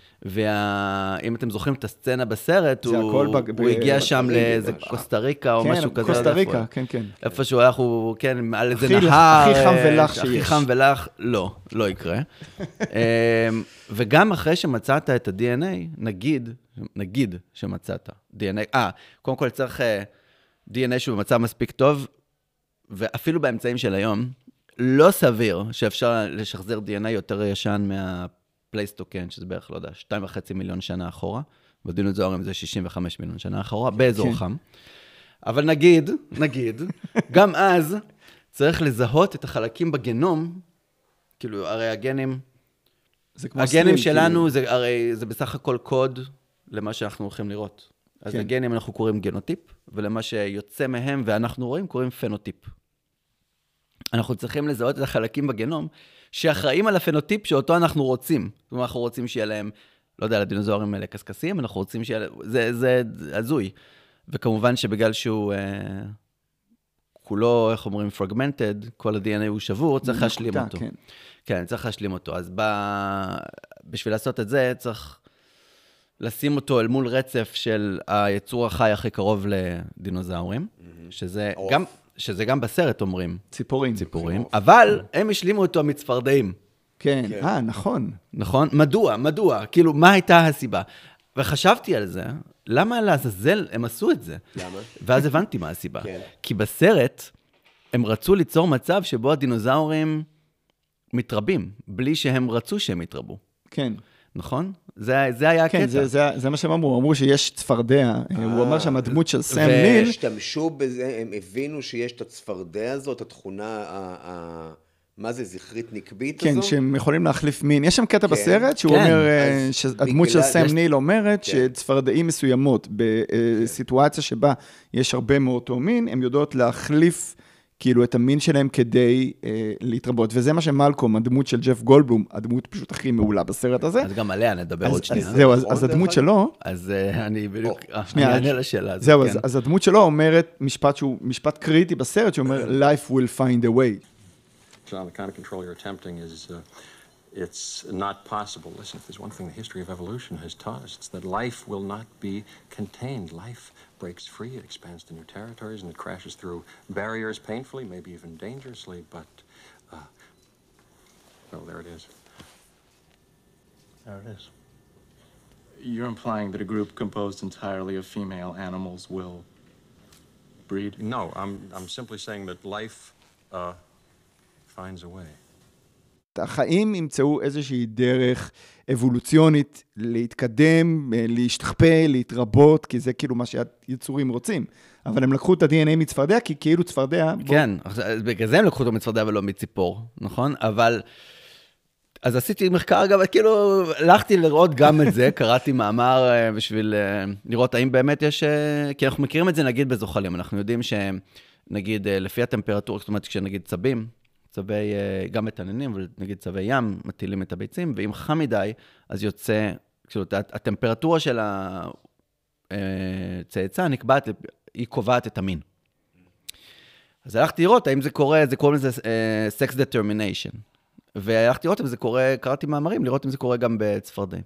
S3: ואם אתם זוכרים את הסצנה בסרט,
S1: זה
S3: הוא
S1: הכל בג-
S3: הוא
S1: ב-
S3: הגיע שם
S2: בקריביים,
S3: לאיזה
S2: ממש.
S3: קוסטה ריקה או
S1: כן,
S3: משהו כזה.
S1: קוסטה
S3: לא יודע
S1: ריקה,
S3: איפה.
S1: כן, כן.
S3: איפשהו הלך הוא, כן, על איזה
S1: הכי-
S3: נהר.
S1: הכי חם
S3: אה,
S1: ולח
S3: הכי
S1: שיש.
S3: חם ולח, לא, לא יקרה. אה, וגם אחרי שמצאת את ה-די אן איי, נגיד, נגיד שמצאת די אן איי, אה, קודם כל צריך אה, די אן איי שהוא במצב מספיק טוב, ואפילו באמצעים של היום, לא סביר שאפשר לשחזר די אן איי יותר ישן מהפלייסטוקן, שזה בערך, לא יודע, שתיים וחצי מיליון שנה אחורה, בדינוזאורים זה שישים וחמישה מיליון שנה אחורה, באזור חם. אבל נגיד, נגיד, גם אז צריך לזהות את החלקים בגנום, כאילו, הרי הגנים,
S1: זה כמו
S3: הגנים
S1: סליל,
S3: שלנו, זה, הרי זה בסך הכל קוד למה שאנחנו הולכים לראות. אז
S1: כן.
S3: לגנים אנחנו קוראים גנוטיפ, ולמה שיוצא מהם ואנחנו רואים קוראים פנוטיפ. אנחנו צריכים לזהות את החלקים בגנום שאחראים על הפנוטיפ שאותו אנחנו רוצים. זאת אומרת, אנחנו רוצים שיהיה להם, לא יודע, לדינוזאורים האלה קסקסים, אנחנו רוצים שיהיה להם, זה, זה הזוי. וכמובן שבגלל שהוא אה, כולו, איך אומרים, fragmented, כל ה-די אן איי הוא שבור, צריך להשלים
S1: נקוטה,
S3: אותו.
S1: כן.
S3: כן, צריך להשלים אותו. אז ב... בשביל לעשות את זה, צריך לשים אותו אל מול רצף של היצור החי הכי קרוב לדינוזאורים, שזה
S2: עוף.
S3: גם, שזה גם בסרט אומרים,
S1: ציפורים.
S3: ציפורים, אבל הם השלימו אותו מצפרדעים,
S1: כן,
S2: כן.
S1: אה, נכון.
S3: נכון? מדוע? מדוע? כאילו, מה הייתה הסיבה? וחשבתי על זה, למה לעזאזל הם עשו את זה?
S2: למה?
S3: ואז הבנתי מה הסיבה.
S2: כן.
S3: כי בסרט הם רצו ליצור מצב שבו הדינוזאורים מתרבים, בלי שהם רצו שהם יתרבו.
S1: כן.
S3: נכון? זה, זה היה הקטע.
S1: כן, זה, זה, זה מה שהם אמרו. אמרו שיש צפרדע. הוא אמר שם הדמות של סם
S3: ו-
S1: ניל.
S2: השתמשו בזה, הם הבינו שיש את הצפרדע הזאת, התכונה, ה- ה- מה זה, זכרית נקבית
S1: כן,
S2: הזו?
S1: שהם יכולים להחליף מין. יש שם קטע
S2: כן.
S1: בסרט שהוא
S3: כן.
S1: אומר, אה,
S2: אז
S1: שהדמות של
S2: בגלל-
S1: סם
S2: יש-
S1: ניל אומרת
S2: כן.
S1: שצפרדעים מסוימות, בסיטואציה שבה יש הרבה מאותו מין, הן יודעות להחליף כאילו את המין שלהם כדי אה, להתרבות. וזה מה שמלקום, הדמות של ג'ף גולדבלום, הדמות פשוט הכי מעולה בסרט הזה.
S3: אז גם עליה נדבר
S1: אז,
S3: עוד
S1: אז
S3: שנייה.
S1: זהו, אז,
S2: נכון,
S1: אז הדמות
S2: דרך
S1: שלו,
S3: אז אה, אני בדיוק, אה, אני
S1: שנייה,
S3: אענה לשאלה הזאת.
S1: זהו,
S3: כן.
S1: אז, אז הדמות שלו אומרת משפט שהוא משפט קריטי בסרט, שאומר, life will find a way.
S5: John, the kind of control you're attempting is, uh, it's not possible. Listen, if there's one thing the history of evolution has taught us, it's that life will not be contained. Life breaks free, it expands to new territories, and it crashes through barriers painfully, maybe even dangerously, but, uh, well, there it is. There it is.
S6: You're implying that a group composed entirely of female animals will breed?
S5: No, I'm, I'm simply saying that life, uh, finds a way.
S1: החיים ימצאו איזושהי דרך אבולוציונית להתקדם, להשתכפל, להתרבות, כי זה כאילו מה שהיצורים רוצים. אבל הם לקחו את ה-די אן איי מצפרדע, כי כאילו צפרדע...
S3: כן, בגלל זה הם לקחו אותו מצפרדע ולא מציפור, נכון? אבל... אז עשיתי מחקר גם, כאילו, הלכתי לראות גם את זה, קראתי מאמר בשביל לראות האם באמת יש... כי אנחנו מכירים את זה, נגיד, בזוחלים. אנחנו יודעים שנגיד, לפי הטמפרטורה, זאת אומרת, כשנגיד צבים, צבי, גם מתעננים, אבל נגיד צבי ים, מטילים את הביצים, ואם חם מדי, אז יוצא, כאילו, הטמפרטורה של הצאצא נקבעת, היא קובעת את המין. אז הלכתי לראות האם זה קורה, זה קוראים לזה sex determination. והלכתי לראות אם זה קורה, קראתי מאמרים, לראות אם זה קורה גם בצפרדעים.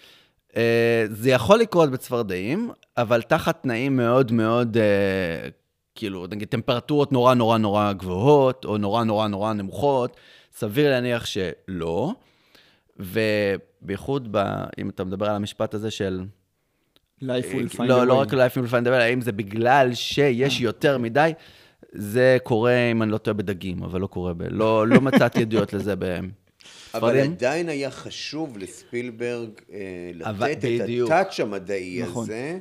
S3: זה יכול לקרות בצפרדעים, אבל תחת תנאים מאוד מאוד, כאילו, נגיד, טמפרטורות נורא נורא נורא גבוהות, או נורא נורא נורא נמוכות, סביר להניח שלא, ובייחוד, אם אתה מדבר על המשפט הזה של...
S1: Life will find a way.
S3: לא, לא רק life will find a way, האם זה בגלל שיש יותר מדי, זה קורה, אם אני לא טועה, בדגים, אבל לא קורה ב... לא, לא מצאתי עדויות לזה בספרים.
S2: אבל עדיין היה חשוב לספילברג לתת את הטאץ' המדעי הזה.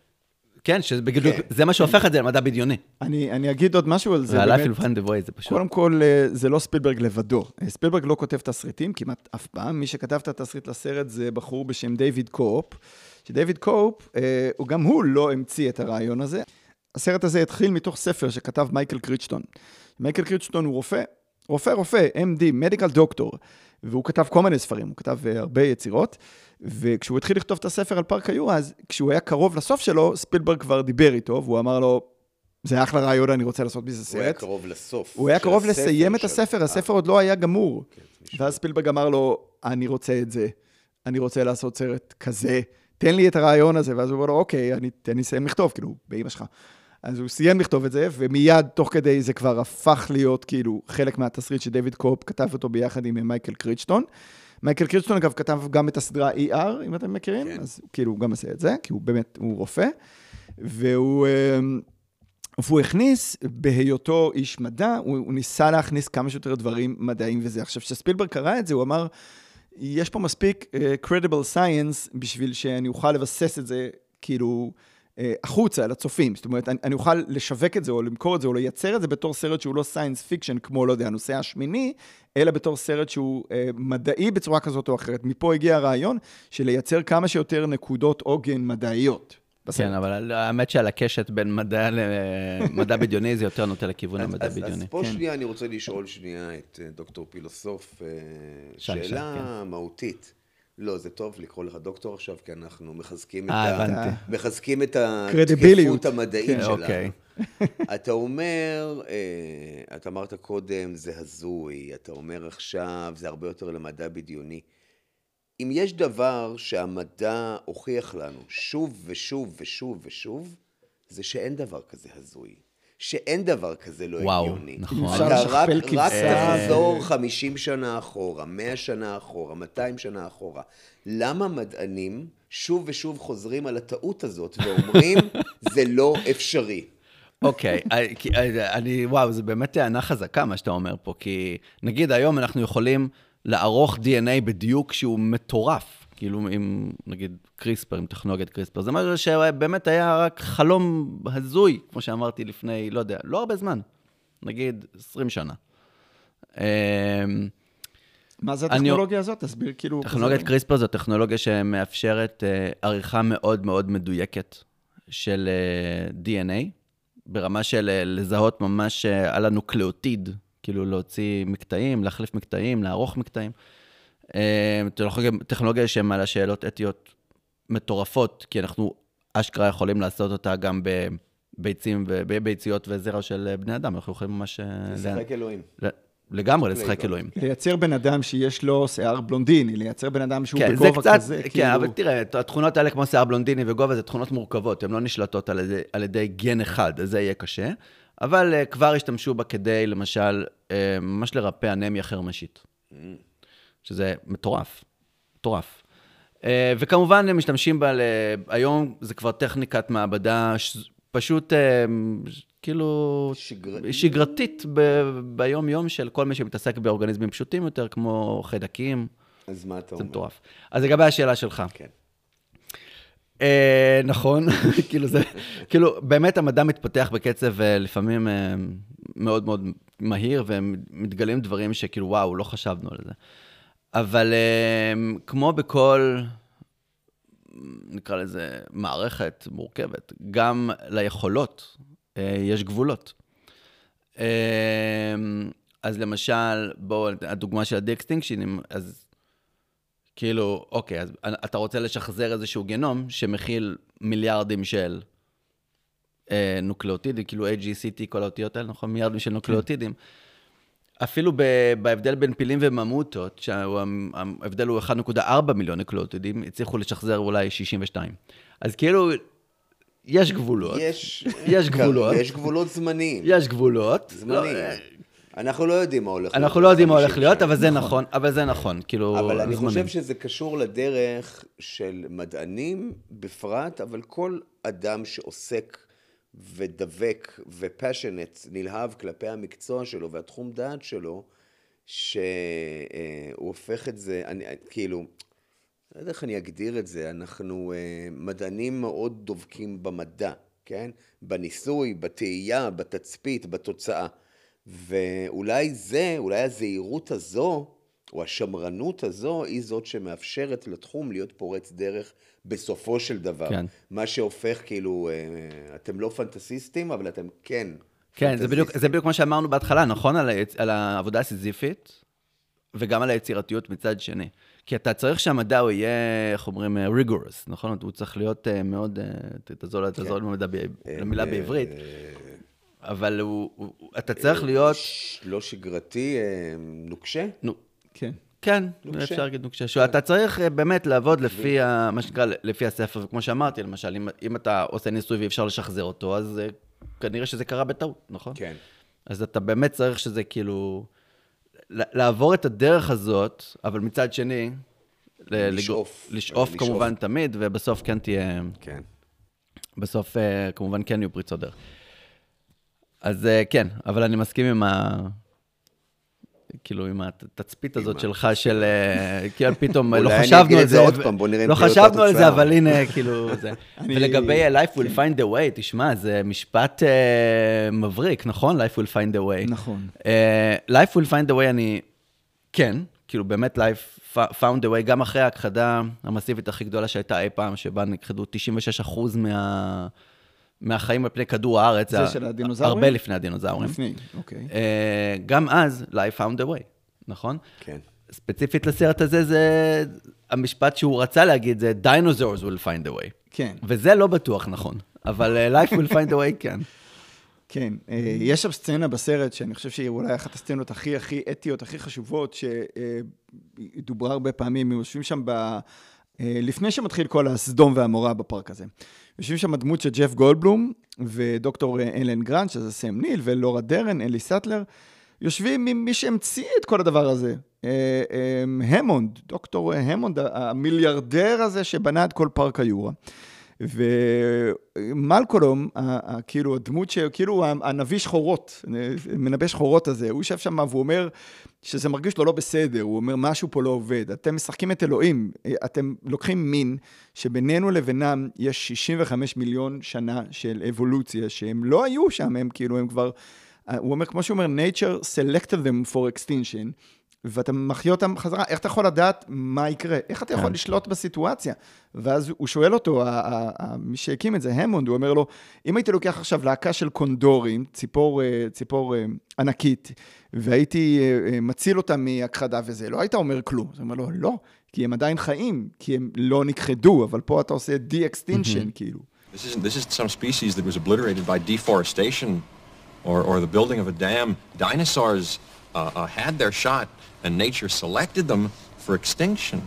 S3: כן, שזה מה שהופך את זה למדע בדיוני.
S1: אני, אני אגיד עוד משהו על זה.
S3: ה-Life will find a way, זה פשוט.
S1: קודם כל, זה לא ספילברג לבדו. ספילברג לא כותב תסריטים, כמעט אף פעם. מי שכתב את התסריט לסרט זה בחור בשם דיוויד קופ, שדיוויד קופ, גם הוא לא המציא את הרעיון הזה. הסרט הזה התחיל מתוך ספר שכתב מייקל קריצ'טון. מייקל קריצ'טון הוא רופא, רופא, רופא, אם די, מדיקל דוקטור, והוא כתב כל מיני ספרים, הוא כתב הרבה יצירות, וכשהוא התחיל לכתוב את הספר על פארק היורה, אז כשהוא היה קרוב לסוף שלו, ספילברג כבר דיבר איתו, והוא אמר לו, זה אחלה רעיון, אני רוצה לעשות בזה סרט.
S2: הוא היה קרוב לסוף.
S1: הוא היה קרוב לסיים את הספר, הספר עוד לא היה גמור. ואז ספילברג אמר לו, אני רוצה את זה, אני רוצה לעשות סרט כזה, תן לי את הרעיון הזה, ואז הוא אומר לו, אוקיי, אני, אני אסיים לכתוב, כאילו, באמא שלך. אז הוא סיים לכתוב את זה, ומיד תוך כדי זה כבר הפך להיות כאילו חלק מהתסריט שדייוויד קופ כתב אותו ביחד עם מייקל קריצ'טון. מייקל קריצ'טון אגב כתב גם את הסדרה אי אר, אם אתם מכירים, כן. אז כאילו הוא גם עושה את זה, כי הוא באמת, הוא רופא, והוא, והוא הכניס בהיותו איש מדע, הוא, הוא ניסה להכניס כמה שיותר דברים מדעיים וזה. עכשיו שספילברג קרא את זה, הוא אמר, יש פה מספיק uh, credible science בשביל שאני אוכל לבסס את זה כאילו, החוצה, לצופים. זאת אומרת, אני, אני אוכל לשווק את זה, או למכור את זה, או לייצר את זה בתור סרט שהוא לא סיינס פיקשן, כמו, לא יודע, הנושא השמיני, אלא בתור סרט שהוא אה, מדעי בצורה כזאת או אחרת. מפה הגיע הרעיון של לייצר כמה שיותר נקודות עוגן מדעיות. בסרט.
S3: כן, אבל האמת שעל הקשת בין מדע למדע בדיוני, זה יותר נוטה לכיוון המדע
S2: אז,
S3: בדיוני.
S2: אז פה
S3: כן.
S2: שנייה, אני רוצה לשאול שנייה את דוקטור פילוסוף, שאלה
S3: שי, כן.
S2: מהותית. לא, זה טוב לקרוא לך דוקטור עכשיו, כי אנחנו מחזקים,
S3: 아,
S2: את, ה... מחזקים את התקפות המדעית
S3: כן,
S2: שלנו.
S3: אוקיי.
S2: אתה אומר, אתה אמרת קודם, זה הזוי, אתה אומר עכשיו, זה הרבה יותר למדע בדיוני. אם יש דבר שהמדע הוכיח לנו שוב ושוב ושוב ושוב, זה שאין דבר כזה הזוי. שאין דבר כזה לא
S3: וואו,
S2: הגיוני.
S3: נכון.
S2: אתה רק, רק תחזור חמישים שנה אחורה, מאה שנה אחורה, מאתיים שנה אחורה. למה מדענים שוב ושוב חוזרים על הטעות הזאת ואומרים, זה לא אפשרי?
S3: אוקיי, אני, וואו, זה באמת טענה חזקה מה שאתה אומר פה, כי נגיד היום אנחנו יכולים לערוך די אן איי בדיוק שהוא מטורף, כאילו עם, נגיד, קריספר, עם טכנולוגיית קריספר. זה משהו שבאמת היה רק חלום הזוי, כמו שאמרתי לפני, לא יודע, לא הרבה זמן, נגיד עשרים שנה.
S1: מה זה הטכנולוגיה הזאת? תסביר כאילו...
S3: טכנולוגיית קריספר זו טכנולוגיה שמאפשרת עריכה מאוד מאוד מדויקת של די אן איי, ברמה של לזהות ממש על הנוקלאוטיד, כאילו להוציא מקטעים, להחליף מקטעים, לערוך מקטעים. טכנולוגיה שהן על השאלות אתיות מטורפות, כי אנחנו אשכרה יכולים לעשות אותה גם בביצים ובביציות וזרע של בני אדם. אנחנו יכולים ממש...
S2: לשחק אלוהים.
S3: לגמרי, לשחק אלוהים.
S1: לייצר בן אדם שיש לו שיער בלונדיני, לייצר בן אדם שהוא בגובה כזה.
S3: כן, אבל תראה, התכונות האלה כמו שיער בלונדיני וגובה, זה תכונות מורכבות, הן לא נשלטות על ידי גן אחד, אז זה יהיה קשה. אבל כבר השתמשו בה כדי, למשל, ממש לרפא אנמיה חרמשית. שזה מטורף, מטורף. וכמובן, הם משתמשים בה, היום זה כבר טכניקת מעבדה, פשוט כאילו,
S2: שגרתית.
S3: שגרתית ב- ביום-יום של כל מי שמתעסק באורגניזמים פשוטים יותר, כמו חיידקים.
S2: אז מה אתה
S3: זה
S2: אומר?
S3: מטורף. אז לגבי השאלה שלך.
S2: כן.
S3: אה, נכון, כאילו זה, כאילו, באמת המדע מתפתח בקצב אה, לפעמים אה, מאוד מאוד מהיר, ומתגלים דברים שכאילו, וואו, לא חשבנו על זה. אבל אה, כמו בכל, נקרא לזה, מערכת מורכבת, גם ליכולות אה, יש גבולות. אה, אז למשל, בואו, הדוגמה של הדי-אקסטינקשנים, אז כאילו, אוקיי, אז אתה רוצה לשחזר איזשהו גנום שמכיל מיליארדים של אה, נוקלאוטידים, כאילו A G C T, כל האותיות האלה, נכון? מיליארדים של נוקלאוטידים. אפילו ב- בהבדל בין פילים וממוטות, שההבדל הוא אחד נקודה ארבע מיליון נוקלאוטידים, הצליחו לשחזר אולי שישים ושתיים. אז כאילו, יש גבולות.
S2: יש,
S3: יש גבולות.
S2: יש גבולות זמניים.
S3: יש גבולות.
S2: זמניים. אנחנו לא יודעים מה הולך להיות.
S3: אנחנו לא יודעים מה הולך להיות, אבל זה נכון, אבל זה נכון, כאילו,
S2: אבל אני
S3: זמנים.
S2: חושב שזה קשור לדרך של מדענים בפרט, אבל כל אדם שעוסק ודבק ופשנט, נלהב כלפי המקצוע שלו והתחום דעת שלו, שהוא הופך את זה, אני, כאילו, לא יודע איך אני אגדיר את זה, אנחנו מדענים מאוד דובקים במדע, כן? בניסוי, בתאייה, בתצפית, בתוצאה. ואולי זה, אולי הזהירות הזו, או השמרנות הזו, היא זאת שמאפשרת לתחום להיות פורץ דרך בסופו של דבר.
S3: כן.
S2: מה שהופך כאילו, אתם לא פנטסיסטים, אבל אתם כן.
S3: כן, זה בדיוק, זה בדיוק מה שאמרנו בהתחלה, נכון? על, היצ... על העבודה הסיזיפית, וגם על היצירתיות מצד שני. כי אתה צריך שהמדע הוא יהיה, איך אומרים, rigorous, נכון? הוא צריך להיות מאוד, תעזור, תעזור למילה בעברית. אבל הוא, הוא, אתה צריך להיות...
S2: לא שגרתי, נוקשה?
S3: נו,
S1: כן.
S3: כן, אפשר להגיד נוקשה. שאתה צריך באמת לעבוד לפי, מה שנקרא, לפי הספר, וכמו שאמרתי, למשל, אם, אם אתה עושה ניסוי ואפשר לשחזר אותו, אז כנראה שזה קרה בטעות, נכון?
S2: כן.
S3: אז אתה באמת צריך שזה כאילו... לעבור את הדרך הזאת, אבל מצד שני...
S2: לשאוף.
S3: לשאוף כמובן תמיד, ובסוף כן תהיה...
S2: כן.
S3: בסוף כמובן כן יהיו פריצות דרך. אז כן, אבל אני מסכים עם ה... כאילו, עם התצפית הזאת שלך, של... כאילו, פתאום לא חשבנו על זה. לא חשבנו על זה, אבל הנה, כאילו, זה. ולגבי life will find a way, תשמע, זה משפט מבריק, נכון? life will find a way.
S1: נכון.
S3: life will find a way, אני... כן, כאילו, באמת life found a way, גם אחרי ההכחדה המסיבית הכי גדולה שהייתה אי פעם, שבה נכחדו תשעים ושש אחוז מה... מהחיים על פני כדור הארץ.
S1: זה של הדינוזאורים?
S3: הרבה לפני הדינוזאורים.
S1: לפני, אוקיי.
S3: גם אז, life found a way, נכון?
S2: כן.
S3: ספציפית לסרט הזה, זה המשפט שהוא רצה להגיד, זה dinosaurs will find a way.
S1: כן.
S3: וזה לא בטוח נכון, אבל life will find a way, כן.
S1: כן, יש שם סצנה בסרט, שאני חושב שהיא אולי אחת הסצנות הכי, הכי אתיות, הכי חשובות, שדוברה הרבה פעמים, הם יושבים שם ב... לפני שמתחיל כל הסדום והמורה בפארק הזה. יושבים שם הדמות של ג'ף גולדבלום, ודוקטור אלן גרנט, שזה סם ניל, ולורה דרן, אלי סטלר, יושבים עם מי שהמציא את כל הדבר הזה. המונד, דוקטור המונד, המיליארדר הזה שבנה את כל פארק היורה. ומלקולום, כאילו הדמות שכאילו הנביא שחורות, מנבא שחורות הזה, הוא יושב שם והוא אומר שזה מרגיש לו לא בסדר, הוא אומר משהו פה לא עובד, אתם משחקים את אלוהים, אתם לוקחים מין שבינינו לבינם יש שישים וחמישה מיליון שנה של אבולוציה, שהם לא היו שם, הם כאילו הם כבר, הוא אומר כמו שהוא אומר, nature selected them for extinction, ואתה מחיה אותם חזרה, איך אתה יכול לדעת מה יקרה? איך אתה יכול לשלוט בסיטואציה? ואז הוא שואל אותו, מי שהקים את זה, המונד, הוא אומר לו, אם הייתי לוקח עכשיו להקה של קונדורים, ציפור, ציפור ענקית, והייתי מציל אותם מהכחדה וזה, לא היית אומר כלום. הוא אומר לו, לא, כי הם עדיין חיים, כי הם לא נכחדו, אבל פה אתה עושה de-extinction, כאילו.
S5: This isn't, this isn't some species that was obliterated by deforestation or, or the building of a dam. Dinosaurs uh, uh, had their shot. And nature selected them for extinction.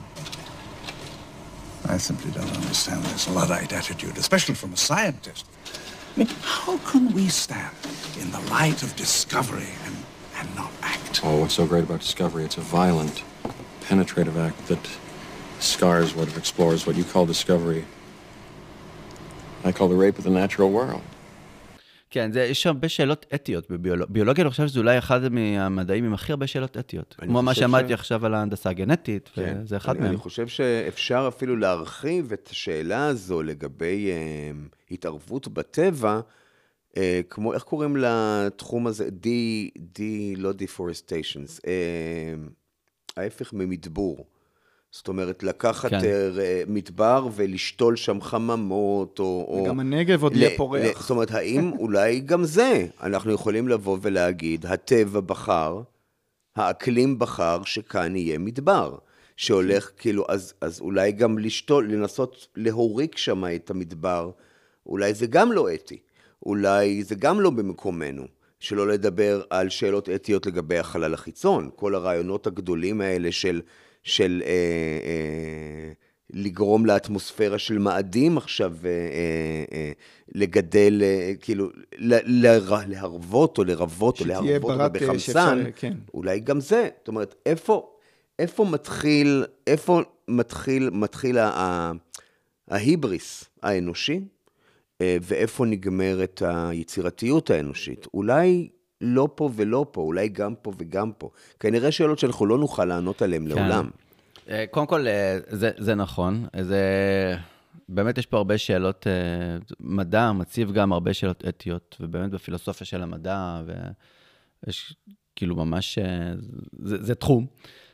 S7: I simply don't understand this Luddite attitude, especially from a scientist. I mean, how can we stand in the light of discovery and, and not act?
S5: Oh, what's so great about discovery? It's a violent, penetrative act that scars what it explores, what you call discovery. I call the rape of the natural world.
S3: כן, זה, יש הרבה שאלות אתיות בביולוגיה. ביולוגיה, אני חושב שזה אולי אחד מהמדעים עם הכי הרבה שאלות אתיות. כמו מה שאמרתי ש... עכשיו על ההנדסה הגנטית, כן. וזה אחד
S2: אני,
S3: מהם.
S2: אני חושב שאפשר אפילו להרחיב את השאלה הזו לגבי אה, התערבות בטבע, אה, כמו, איך קוראים לתחום הזה? די, די, לא deforestations, אה, ההפך ממדבור. זאת אומרת, לקחת כן. מדבר ולשתול שם חממות, או...
S1: וגם או... הנגב עוד יהיה פורח.
S2: זאת אומרת, האם אולי גם זה, אנחנו יכולים לבוא ולהגיד, הטבע בחר, האקלים בחר שכאן יהיה מדבר, שהולך כאילו, אז, אז אולי גם לשתול, לנסות להוריק שם את המדבר, אולי זה גם לא אתי, אולי זה גם לא במקומנו. שלא לדבר על שאלות אתיות לגבי החלל החיצון, כל הרעיונות הגדולים האלה של... של אה, אה, לגרום לאטמוספירה של מאדים עכשיו אה, אה, לגדל, אה, כאילו, ל, ל, להרוות או לרוות או להרוות אותה בחמצן, כן. אולי גם זה. זאת אומרת, איפה, איפה מתחיל, איפה מתחיל, מתחיל ה, ההיבריס האנושי, אה, ואיפה נגמרת היצירתיות האנושית? אולי... לא פה ולא פה, אולי גם פה וגם פה. כנראה שאלות שאנחנו לא נוכל לענות עליהן כן. לעולם.
S3: קודם כל, זה, זה נכון. זה, באמת יש פה הרבה שאלות, מדע מציב גם הרבה שאלות אתיות, ובאמת בפילוסופיה של המדע, ויש כאילו ממש, זה, זה תחום.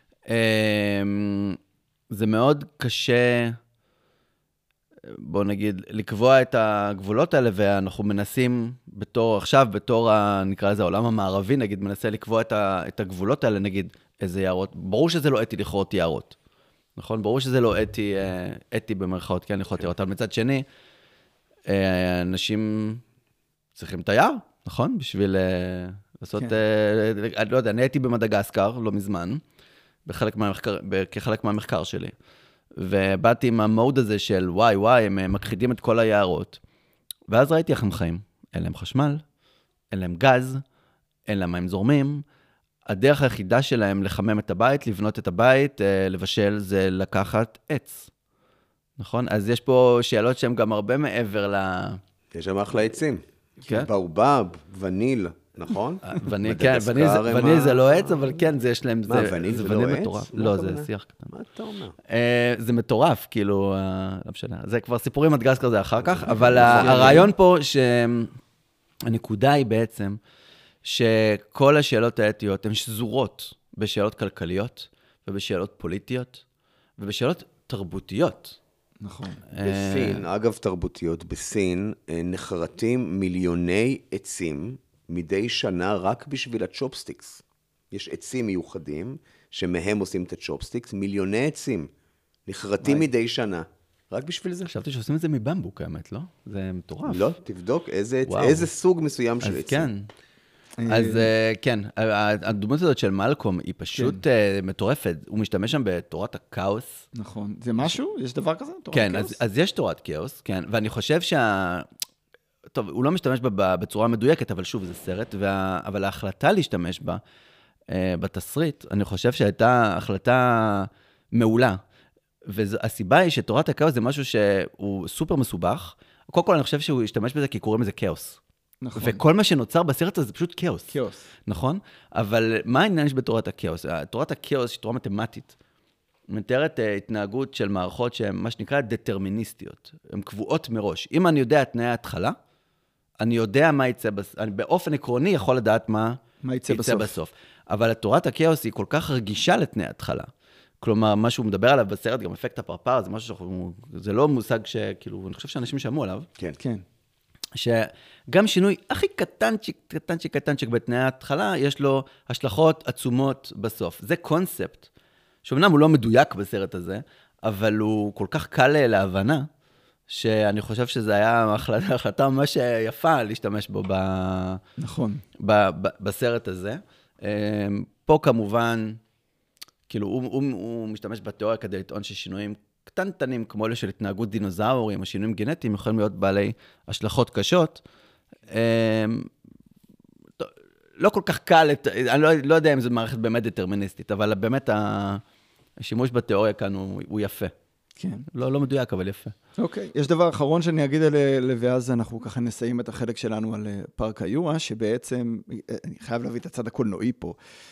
S3: זה מאוד קשה... בוא נגיד, לקבוע את הגבולות האלה, ואנחנו מנסים בתור, עכשיו בתור, נקרא לזה, העולם המערבי, נגיד, מנסה לקבוע את, ה, את הגבולות האלה, נגיד, איזה יערות. ברור שזה לא אתי לכרות יערות, נכון? ברור שזה לא אתי, אתי במרכאות, כן, לכרות יערות. אבל מצד שני, אנשים צריכים את היער, נכון? בשביל לעשות, אני לא יודע, אני הייתי במדגסקר, לא מזמן, בחלק מהמחקר, כחלק מהמחקר שלי. ובאתי עם המוד הזה של וואי וואי, הם מכחידים את כל היערות. ואז ראיתי איך הם חיים. אין להם חשמל, אין להם גז, אין להם מים זורמים. הדרך היחידה שלהם לחמם את הבית, לבנות את הבית, לבשל, זה לקחת עץ. נכון? אז יש פה שאלות שהן גם הרבה מעבר ל...
S2: יש שם אחלה עצים.
S3: כן.
S2: באובב, וניל. נכון?
S3: וניל, כן, וניל זה לא עץ, אבל כן, זה יש להם,
S2: מה, וניל זה לא עץ?
S3: לא, זה שיח קטן.
S2: מה אתה אומר?
S3: זה מטורף, כאילו, לא משנה. זה כבר סיפורים מדגסקר זה אחר כך, אבל הרעיון פה שהנקודה היא בעצם, שכל השאלות האתיות הן שזורות בשאלות כלכליות, ובשאלות פוליטיות, ובשאלות תרבותיות.
S1: נכון.
S2: בסין, אגב תרבותיות, בסין נחרטים מיליוני עצים, מדי שנה רק בשביל הצ'ופסטיקס. יש עצים מיוחדים שמהם עושים את הצ'ופסטיקס, מיליוני עצים נחרטים מדי שנה, רק בשביל זה.
S3: חשבתי שעושים את זה מבמבוק, האמת, לא? זה מטורף.
S2: לא, תבדוק איזה, איזה סוג מסוים של עצים.
S3: אז כן, אז כן, הדמות הזאת של מלקום היא פשוט מטורפת, הוא משתמש שם בתורת הכאוס.
S1: נכון, זה משהו? יש דבר כזה?
S3: כן, אז יש תורת כאוס, כן, ואני חושב שה... טוב, הוא לא משתמש בה בצורה מדויקת, אבל שוב, זה סרט, וה... אבל ההחלטה להשתמש בה אה, בתסריט, אני חושב שהייתה החלטה מעולה. והסיבה היא שתורת הכאוס זה משהו שהוא סופר מסובך. קודם כל, אני חושב שהוא ישתמש בזה כי קוראים לזה כאוס. נכון. וכל מה שנוצר בסרט הזה זה פשוט כאוס.
S1: כאוס.
S3: נכון? אבל מה העניין בתורת הכאוס? תורת הכאוס היא תורה מתמטית. מתארת התנהגות של מערכות שהן מה שנקרא דטרמיניסטיות. הן קבועות מראש. אם אני יודע את תנאי ההתחלה, אני יודע מה יצא בסוף. אני באופן עקרוני יכול לדעת מה,
S1: מה יצא, יצא בסוף. בסוף.
S3: אבל תורת הכאוס היא כל כך רגישה לתנאי ההתחלה. כלומר, מה שהוא מדבר עליו בסרט, גם אפקט הפרפר, זה משהו שאנחנו, זה לא מושג שכאילו, אני חושב שאנשים שמעו עליו.
S2: כן.
S1: כן.
S3: שגם שינוי הכי קטנצ'יק, קטנצ'יק, קטנצ'יק בתנאי ההתחלה, יש לו השלכות עצומות בסוף. זה קונספט, שאומנם הוא לא מדויק בסרט הזה, אבל הוא כל כך קל להבנה, שאני חושב שזה היה החלטה, החלטה ממש יפה להשתמש בו ב...
S1: נכון.
S3: ב, ב, בסרט הזה. פה כמובן, כאילו, הוא, הוא, הוא משתמש בתיאוריה כדי לטעון ששינויים קטנטנים, כמו אלה של התנהגות דינוזאורים, או שינויים גנטיים, יכולים להיות בעלי השלכות קשות. לא כל כך קל, אני לא, לא יודע אם זו מערכת באמת דטרמיניסטית, אבל באמת השימוש בתיאוריה כאן הוא, הוא יפה.
S1: כן.
S3: לא, לא מדויק, אבל יפה.
S1: אוקיי, יש דבר אחרון שאני אגיד עליה, ואז אנחנו ככה נסיים את החלק שלנו על פארק היורה, שבעצם, אני חייב להביא את הצד הקולנועי פה,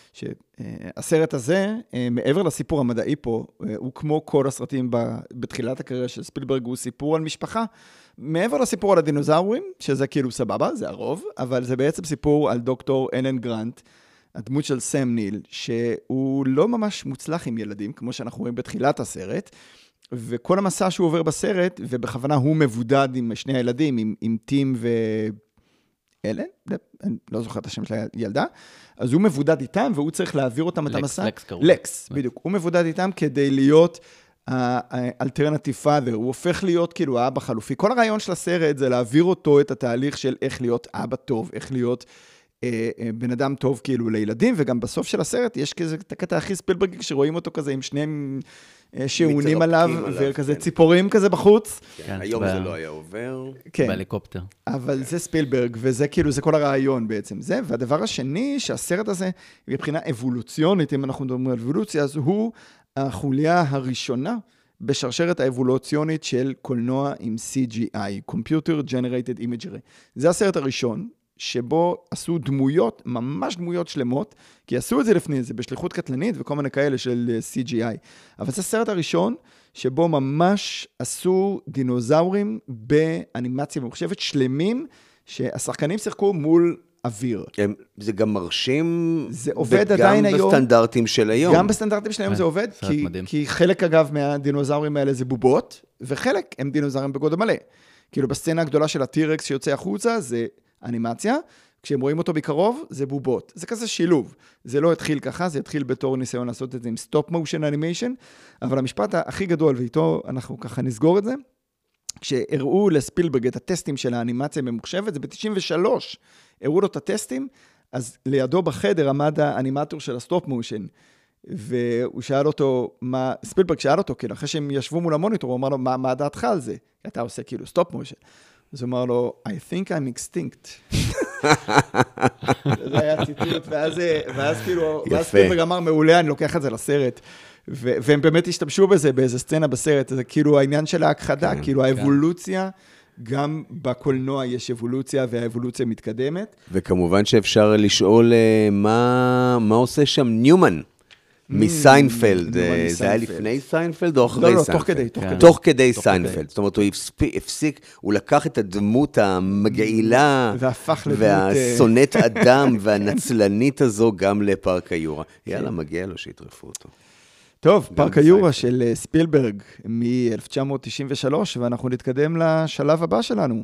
S1: שהסרט הזה, מעבר לסיפור המדעי פה, הוא כמו כל הסרטים בתחילת הקריירה של ספילברג, הוא סיפור על משפחה, מעבר לסיפור על הדינוזאורים, שזה כאילו סבבה, זה הרוב, אבל זה בעצם סיפור על דוקטור אלן גרנט, הדמות של סם ניל, שהוא לא ממש מוצלח עם ילדים, כמו שאנחנו רואים בתחילת הסרט, וכל המסע שהוא עובר בסרט, ובכוונה הוא מבודד עם שני הילדים, עם, עם טים ואלן, אני לא זוכר את השם של הילדה, אז הוא מבודד איתם, והוא צריך להעביר אותם את המסע.
S3: לקס, קראו.
S1: לקס, בדיוק. הוא מבודד איתם כדי להיות האלטרנטיב פאדר, הוא הופך להיות כאילו האבא חלופי. כל הרעיון של הסרט זה להעביר אותו את התהליך של איך להיות אבא טוב, איך להיות אה, אה, בן אדם טוב כאילו לילדים, וגם בסוף של הסרט יש כזה את הקטע הכי ספילברג, שרואים אותו כזה עם שניהם שעונים עליו, וכזה ציפורים כזה בחוץ.
S2: היום זה לא היה עובר.
S3: בהליקופטר.
S1: אבל זה ספילברג, וזה כאילו, זה כל הרעיון בעצם. זה, והדבר השני, שהסרט הזה, מבחינה אבולוציונית, אם אנחנו מדברים על אבולוציה, אז הוא החוליה הראשונה בשרשרת האבולוציונית של קולנוע עם סי ג'י איי, Computer Generated Imagery. זה הסרט הראשון, שבו עשו דמויות, ממש דמויות שלמות, כי עשו את זה לפני זה בשליחות קטלנית וכל מיני כאלה של סי ג'י איי. אבל זה הסרט הראשון שבו ממש עשו דינוזאורים באנימציה ממוחשבת שלמים, שהשחקנים שיחקו מול אוויר.
S2: זה גם מרשים,
S1: זה עובד עדיין היום.
S2: גם בסטנדרטים של היום.
S1: גם בסטנדרטים של היום זה עובד, כי, כי חלק אגב מהדינוזאורים האלה זה בובות, וחלק הם דינוזאורים בגודל מלא. כאילו בסצנה הגדולה של הטירקס שיוצא החוצה, זה אנימציה, כשהם רואים אותו בקרוב, זה בובות. זה כזה שילוב. זה לא התחיל ככה, זה התחיל בתור ניסיון לעשות את זה עם סטופ מושן אנימיישן, אבל המשפט הכי גדול, ואיתו אנחנו ככה נסגור את זה, כשהראו לספילברג את הטסטים של האנימציה ממוחשבת, זה ב-תשעים ושלוש, הראו לו את הטסטים, אז לידו בחדר עמד האנימטור של הסטופ מושן, והוא שאל אותו, מה, ספילברג שאל אותו, כאילו, אחרי שהם ישבו מול המוניטור, הוא אמר לו, מה, מה דעתך על זה? אתה עושה כאילו סטופ מושן. אז הוא אמר לו, I think I'm extinct. זה היה ציטוט, ואז, ואז כאילו, ואז ספילברג אמר, מעולה, אני לוקח את זה לסרט. ו- והם באמת השתמשו בזה, באיזה סצנה בסרט, זה כאילו העניין של ההכחדה, כן, כאילו כן. האבולוציה, גם בקולנוע יש אבולוציה, והאבולוציה מתקדמת.
S2: וכמובן שאפשר לשאול מה, מה עושה שם ניומן. מסיינפלד, זה היה לפני סיינפלד או אחרי סיינפלד?
S1: לא, לא, תוך כדי, תוך כדי.
S2: תוך כדי סיינפלד, זאת אומרת, הוא הפסיק, הוא לקח את הדמות המגעילה, והסונט אדם והנצלנית הזו גם לפארק היורה. יאללה, מגיע לו שיטרפו אותו.
S1: טוב, פארק היורה של ספילברג מ-אלף תשע מאות תשעים ושלוש, ואנחנו נתקדם לשלב הבא שלנו.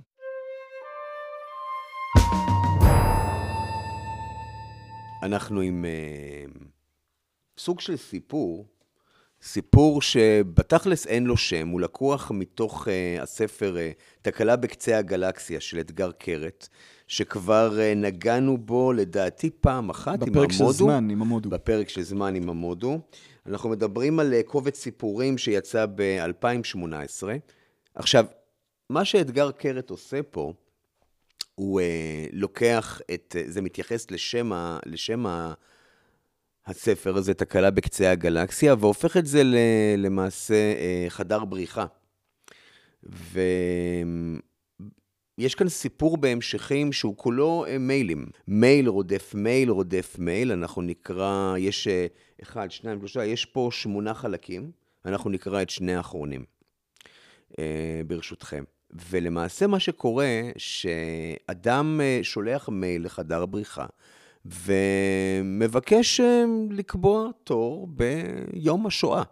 S2: אנחנו עם סוג של סיפור, סיפור שבתכלס אין לו שם, הוא לקוח מתוך uh, הספר uh, תקלה בקצה הגלקסיה של אתגר קרת, שכבר uh, נגענו בו לדעתי פעם אחת עם המודו.
S1: בפרק של זמן עם המודו.
S2: בפרק של זמן עם המודו. אנחנו מדברים על uh, קובץ סיפורים שיצא ב-אלפיים שמונה עשרה. עכשיו, מה שאתגר קרת עושה פה, הוא uh, לוקח את, uh, זה מתייחס לשם ה... לשם ה הספר הזה, תקלה בקצה הגלקסיה, והופך את זה למעשה חדר בריחה. ויש כאן סיפור בהמשכים שהוא כולו מיילים. מייל רודף מייל רודף מייל, אנחנו נקרא, יש אחד, שניים, שלושה, יש פה שמונה חלקים, אנחנו נקרא את שני האחרונים, ברשותכם. ולמעשה מה שקורה, שאדם שולח מייל לחדר בריחה, ומבקש לקבוע תור ביום השואה.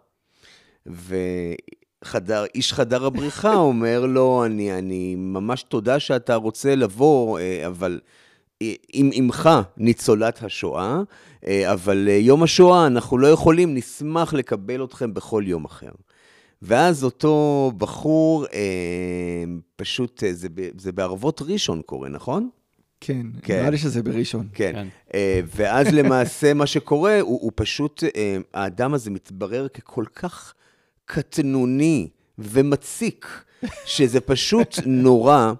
S2: וחדר, איש חדר הבריחה אומר לו, אני, אני ממש תודה שאתה רוצה לבוא, אבל עם עמך ניצולת השואה, אבל יום השואה אנחנו לא יכולים, נשמח לקבל אתכם בכל יום אחר. ואז אותו בחור, פשוט, זה, זה בערבות ראשון קורה, נכון?
S1: כן, נראה לי שזה בראשון.
S2: כן, ואז למעשה מה שקורה, הוא פשוט, האדם הזה מתברר ככל כך קטנוני ומציק, שזה פשוט נורא,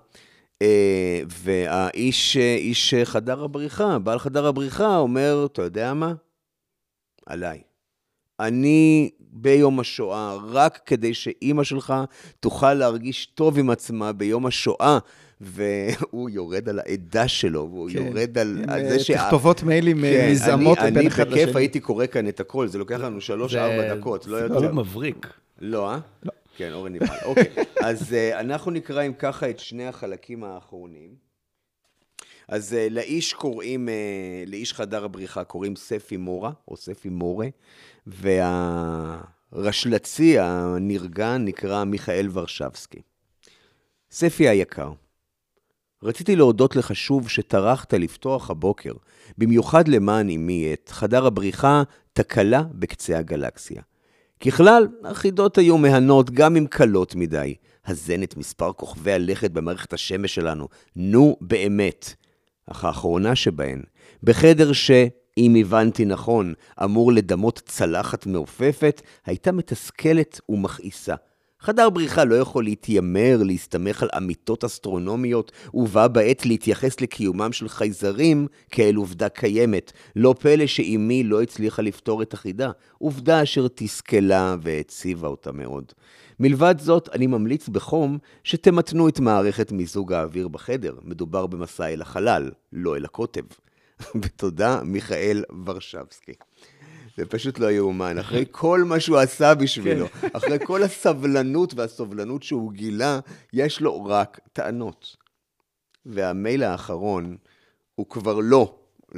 S2: והאיש, איש חדר הבריחה, בעל חדר הבריחה אומר, אתה יודע מה? עליי. אני ביום השואה, רק כדי שאימא שלך תוכל להרגיש טוב עם עצמה ביום השואה, והוא יורד על העדה שלו, והוא
S1: כן.
S2: יורד על, על
S1: עם
S2: זה שה...
S1: תכתובות מיילים
S2: כן,
S1: מזמות
S2: אני,
S1: בין
S2: אני
S1: אחד לשני.
S2: בכיף הייתי קורא כאן את הכל, זה לוקח לנו שלוש, ארבע דקות, לא יותר.
S3: הוא מבריק.
S2: לא, אה? לא. כן, אורן נבחל. אוקיי, אז uh, אנחנו נקרא עם ככה את שני החלקים האחרונים. אז uh, לאיש קוראים, uh, לאיש חדר הבריחה קוראים ספי מורה, או ספי מורה, והרשלצי הנרגן נקרא מיכאל ורשבסקי. ספי היקר, רציתי להודות לך שוב שטרחת לפתוח הבוקר, במיוחד למען אמי את חדר הבריחה תקלה בקצה הגלקסיה. ככלל, החידות היו מהנות גם עם קלות מדי. הזן את מספר כוכבי הלכת במערכת השמש שלנו. נו, באמת. אך האחרונה שבהן, בחדר ש, אם הבנתי נכון, אמור לדמות צלחת מעופפת, הייתה מתסכלת ומכעיסה. חדר בריחה לא יכול להתיימר, להסתמך על אמיתות אסטרונומיות, ובה בעת להתייחס לקיומם של חייזרים כאל עובדה קיימת. לא פלא שאימי לא הצליחה לפתור את החידה, עובדה אשר תסכלה והציבה אותה מאוד. מלבד זאת, אני ממליץ בחום שתמתנו את מערכת מיזוג האוויר בחדר. מדובר במסע אל החלל, לא אל הקוטב. ותודה, מיכאל ורשבסקי. זה פשוט לא יאומן, אחרי כל מה שהוא עשה בשבילו, אחרי כל הסבלנות והסובלנות שהוא גילה, יש לו רק טענות. והמייל האחרון הוא כבר לא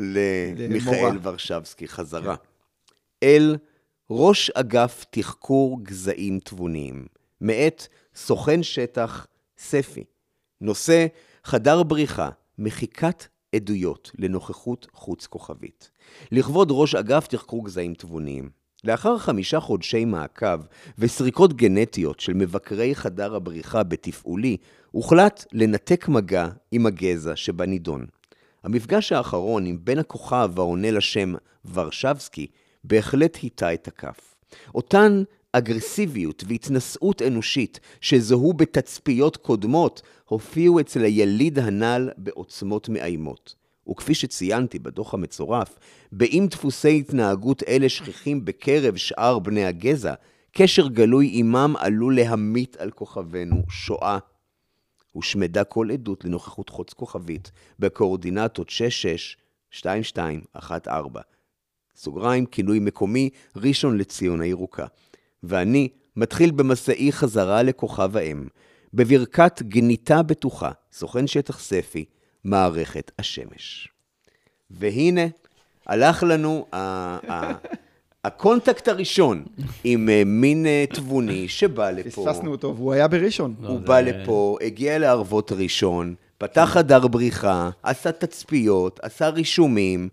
S2: למיכאל ורשבסקי, חזרה. אל ראש אגף תחקור גזעים תבוניים, מאת סוכן שטח ספי. נושא חדר בריחה, מחיקת עדויות לנוכחות חוץ כוכבית. לכבוד ראש אגף תחקור גזעים תבוניים. לאחר חמישה חודשי מעקב וסריקות גנטיות של מבקרי חדר הבריחה בתפעולי, הוחלט לנתק מגע עם הגזע שבנידון. המפגש האחרון עם בן הכוכב העונה לשם ורשבסקי בהחלט היטה את הכף. אותן אגרסיביות והתנסות אנושית שזוהו בתצפיות קודמות הופיעו אצל היליד הנ"ל בעוצמות מאיימות. וכפי שציינתי בדוח המצורף, באם דפוסי התנהגות אלה שכיחים בקרב שאר בני הגזע, קשר גלוי עמם עלול להמית על כוכבנו שואה. הושמדה כל עדות לנוכחות חוץ כוכבית בקואורדינטות שש שש שתיים שתיים אחת ארבע. סוגריים, כינוי מקומי, ראשון לציון הירוקה. ואני מתחיל במסעי חזרה לכוכב האם, בברכת גניתה בטוחה, סוכן שטח ספי, מערכת השמש. והנה, הלך לנו הקונטקט הראשון עם מין תבוני שבא לפה.
S1: פספסנו אותו, והוא היה בראשון.
S2: הוא בא לפה, הגיע לערבות ראשון, פתח חדר בריחה, עשה תצפיות, עשה רישומים,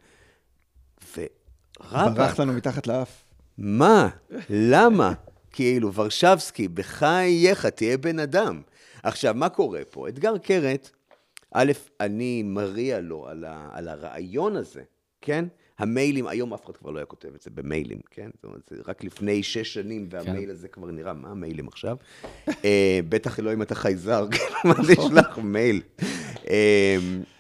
S2: ורבא...
S1: ברח לנו מתחת לאף.
S2: מה? למה? כאילו, ורשבסקי, בחייך, תהיה בן אדם. עכשיו, מה קורה פה? אתגר קרת, א', אני מריע לו על, ה, על הרעיון הזה, כן? המיילים, היום אף אחד כבר לא היה כותב את זה במיילים, כן? זאת אומרת, זה רק לפני שש שנים, והמייל כן. הזה כבר נראה, מה המיילים עכשיו? אה, בטח לא אם אתה חייזר, מה זה שלח מייל? אה,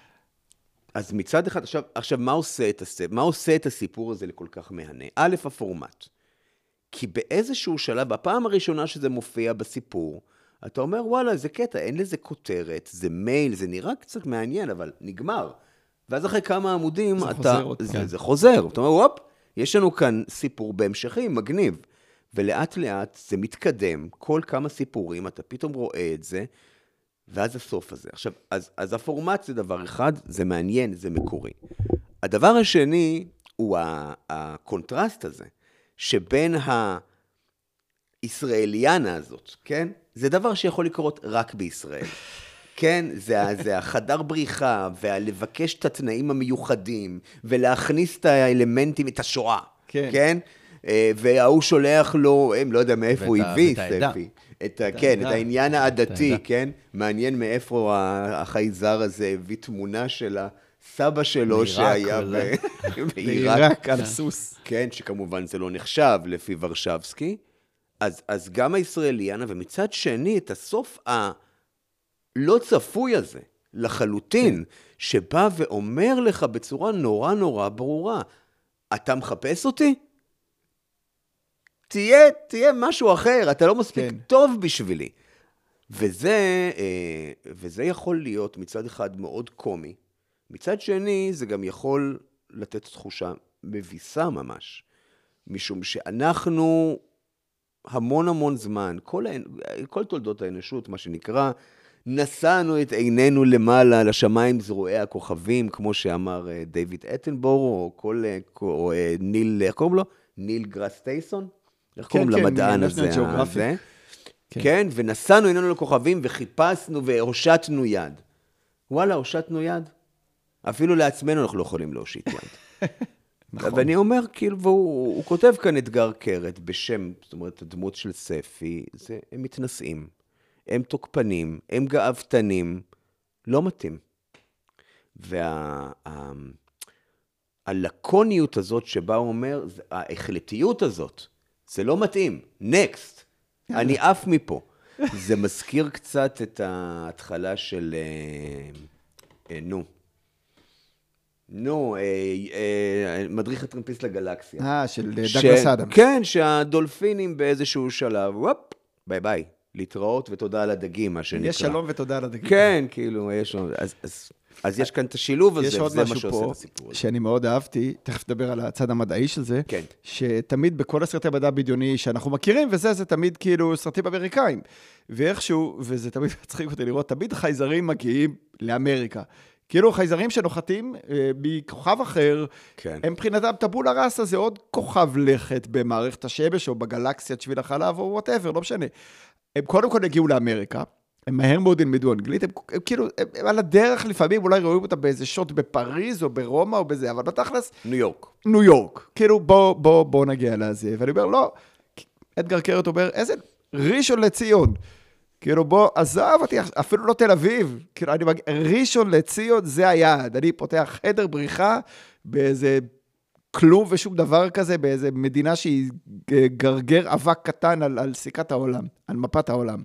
S2: אז מצד אחד, עכשיו, עכשיו מה, עושה את הס... מה עושה את הסיפור הזה לכל כך מהנה? א', הפורמט. כי באיזשהו שלב, בפעם הראשונה שזה מופיע בסיפור, אתה אומר, וואלה, זה קטע, אין לזה כותרת, זה מייל, זה נראה קצת מעניין, אבל נגמר. ואז אחרי כמה עמודים,
S1: זה
S2: אתה...
S1: חוזר עוד
S2: זה,
S1: פעם.
S2: זה חוזר. אתה אומר, וופ, יש לנו כאן סיפור בהמשכי, מגניב. ולאט לאט זה מתקדם, כל כמה סיפורים, אתה פתאום רואה את זה, ואז הסוף הזה. עכשיו, אז, אז הפורמט זה דבר אחד, זה מעניין, זה מקורי. הדבר השני הוא הקונטרסט הזה, שבין הישראליאנה הזאת, כן? זה דבר שיכול לקרות רק בישראל. כן, זה, זה החדר בריחה, ולבקש את התנאים המיוחדים, ולהכניס את האלמנטים, את השואה, כן? כן? והוא שולח לו, הם לא יודע מאיפה הוא הביא, ספי. את, כן, את העניין העדתי, כן? מעניין מאיפה החייזר הזה הביא תמונה של הסבא שלו שהיה
S1: בעיראק על סוס.
S2: כן, שכמובן זה לא נחשב לפי ורשבסקי. אז, אז גם הישראליאנה, ומצד שני את הסוף הלא צפוי הזה, לחלוטין, שבא ואומר לך בצורה נורא נורא ברורה, אתה מחפש אותי? תהיה, תהיה משהו אחר, אתה לא מספיק
S1: כן.
S2: טוב בשבילי. וזה, וזה יכול להיות מצד אחד מאוד קומי, מצד שני זה גם יכול לתת תחושה מביסה ממש, משום שאנחנו המון המון זמן, כל, כל תולדות האנושות, מה שנקרא, נשאנו את עינינו למעלה לשמיים זרועי הכוכבים, כמו שאמר דיוויד אטנבורו, או, כל, או ניל, איך קוראים לו? ניל גראס טייסון? איך
S1: כן,
S2: קוראים
S1: כן,
S2: למדען הזה? הזה? כן. כן, ונסענו עינינו לכוכבים וחיפשנו והושטנו יד. וואלה, הושטנו יד. אפילו לעצמנו אנחנו לא יכולים להושיט יד. נכון. ואני אומר, כאילו, והוא הוא כותב כאן אתגר קרת בשם, זאת אומרת, הדמות של ספי, זה, הם מתנשאים, הם תוקפנים, הם גאוותנים, לא מתאים. והלקוניות וה, הזאת שבה הוא אומר, ההחלטיות הזאת, זה לא מתאים, נקסט, אני עף מפה. זה מזכיר קצת את ההתחלה של, אה, אה, נו, נו, אה, אה, מדריך הטרמפיסט לגלקסיה.
S1: אה, של דאגלס אדמס.
S2: כן, שהדולפינים באיזשהו שלב, וופ, ביי ביי, להתראות ותודה על הדגים, מה שנקרא.
S1: יש שלום ותודה על הדגים.
S2: כן, כאילו, יש שלום, אז, אז, אז יש כאן את השילוב הזה,
S1: יש עוד
S2: וזה מה
S1: משהו
S2: שעושה
S1: פה,
S2: את הסיפור הזה.
S1: שאני מאוד אהבתי, תכף נדבר על הצד המדעי של זה,
S2: כן.
S1: שתמיד בכל הסרטי מדע בדיוני שאנחנו מכירים, וזה, זה תמיד כאילו סרטים אמריקאים. ואיכשהו, וזה תמיד מצחיק אותי לראות, תמיד חייזרים מגיעים לאמריקה. כאילו חייזרים שנוחתים אה, מכוכב אחר,
S2: כן.
S1: הם מבחינתם טבולה ראסה, זה עוד כוכב לכת במערכת השמש, או בגלקסיית שביל החלב, או whatever, לא משנה. הם קודם כל הגיעו לאמריקה, הם מהר מאוד ילמדו אנגלית, הם, הם כאילו, הם, הם על הדרך לפעמים, אולי רואים אותם באיזה שוט בפריז, או ברומא, או בזה, אבל בתכלס...
S2: ניו יורק.
S1: ניו יורק. כאילו, בוא, בוא, בוא נגיע לזה. ואני אומר, לא, אדגר קרת אומר, איזה ראשון לציון. כאילו, בוא, עזב אותי, אפילו לא תל אביב. כאילו, אני מגיע, ראשון לציון זה היעד. אני פותח חדר בריחה באיזה כלום ושום דבר כזה, באיזה מדינה שהיא גרגר אבק קטן על, על סיכת העולם, על מפת העולם.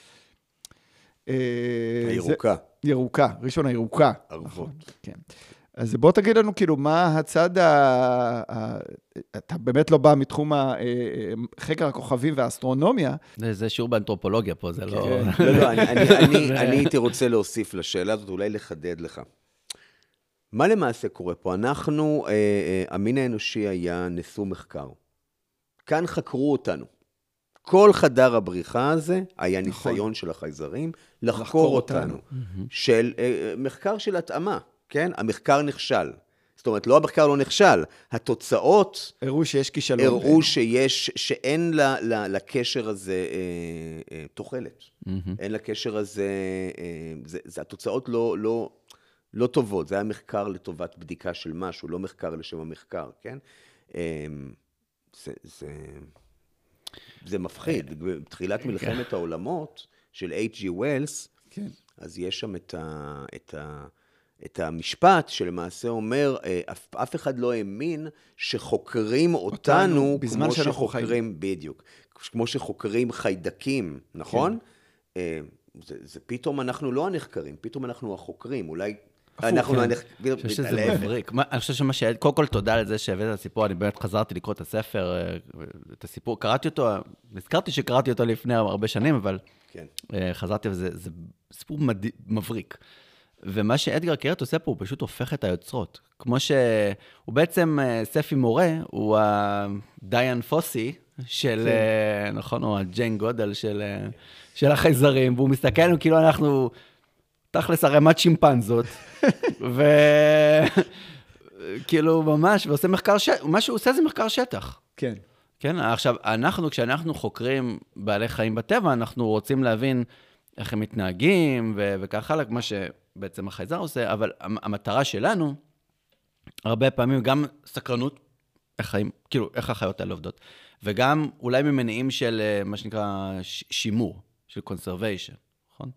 S2: הירוקה.
S1: זה, ירוקה, ראשון הירוקה.
S2: ערבות.
S1: נכון, כן. אז בוא תגיד לנו, כאילו, מה הצד ה... ה... אתה באמת לא בא מתחום חקר הכוכבים והאסטרונומיה.
S3: זה, זה שיעור באנתרופולוגיה פה, זה לא...
S2: לא, לא, אני, אני, אני, אני הייתי רוצה להוסיף לשאלה הזאת, אולי לחדד לך. מה למעשה קורה פה? אנחנו, המין האנושי היה נשוא מחקר. כאן חקרו אותנו. כל חדר הבריחה הזה היה ניסיון של החייזרים לחקור אותנו. של מחקר של התאמה, כן? המחקר נכשל. זאת אומרת, לא המחקר לא נכשל, התוצאות...
S1: הראו שיש כישלון.
S2: הראו שיש, שאין לה, לה, לקשר הזה אה, אה, תוחלת. אין לקשר הזה... אה, זה, זה, התוצאות לא, לא, לא טובות. זה היה מחקר לטובת בדיקה של משהו, לא מחקר לשם המחקר, כן? אה, זה... זה... זה מפחיד. בתחילת מלחמת העולמות של אייץ' ג'י ווילס, כן. אז יש שם את, ה, את, ה, את המשפט שלמעשה אומר, אף, אף אחד לא האמין שחוקרים אותנו, אותנו
S1: בזמן
S2: כמו
S1: שחוקרים,
S2: חיים. בדיוק, כמו שחוקרים חיידקים, נכון? כן. זה, זה פתאום אנחנו לא הנחקרים, פתאום אנחנו החוקרים, אולי... אנחנו
S3: אני חושב שזה מבריק. אני חושב שמה שהעד, קודם כל תודה לזה שהבאת את הסיפור, אני באמת חזרתי לקרוא את הספר, את הסיפור, קראתי אותו, נזכרתי שקראתי אותו לפני הרבה שנים, אבל חזרתי וזה סיפור מבריק. ומה שאדגר קרת עושה פה, הוא פשוט הופך את היוצרות. כמו שהוא בעצם, ספי מורה, הוא הדיין פוסי של, נכון, או הג'יין גודל של החייזרים, והוא מסתכל עלינו כאילו אנחנו... תכלס הרמת שימפנזות, וכאילו ממש, ועושה מחקר שטח, מה שהוא עושה זה מחקר שטח.
S1: כן.
S3: כן, עכשיו, אנחנו, כשאנחנו חוקרים בעלי חיים בטבע, אנחנו רוצים להבין איך הם מתנהגים, ו- וכך הלאה, מה שבעצם החייזר עושה, אבל המטרה שלנו, הרבה פעמים גם סקרנות, איך חיים, כאילו, איך החיות האלה עובדות, וגם אולי ממניעים של מה שנקרא שימור, של conservation, נכון?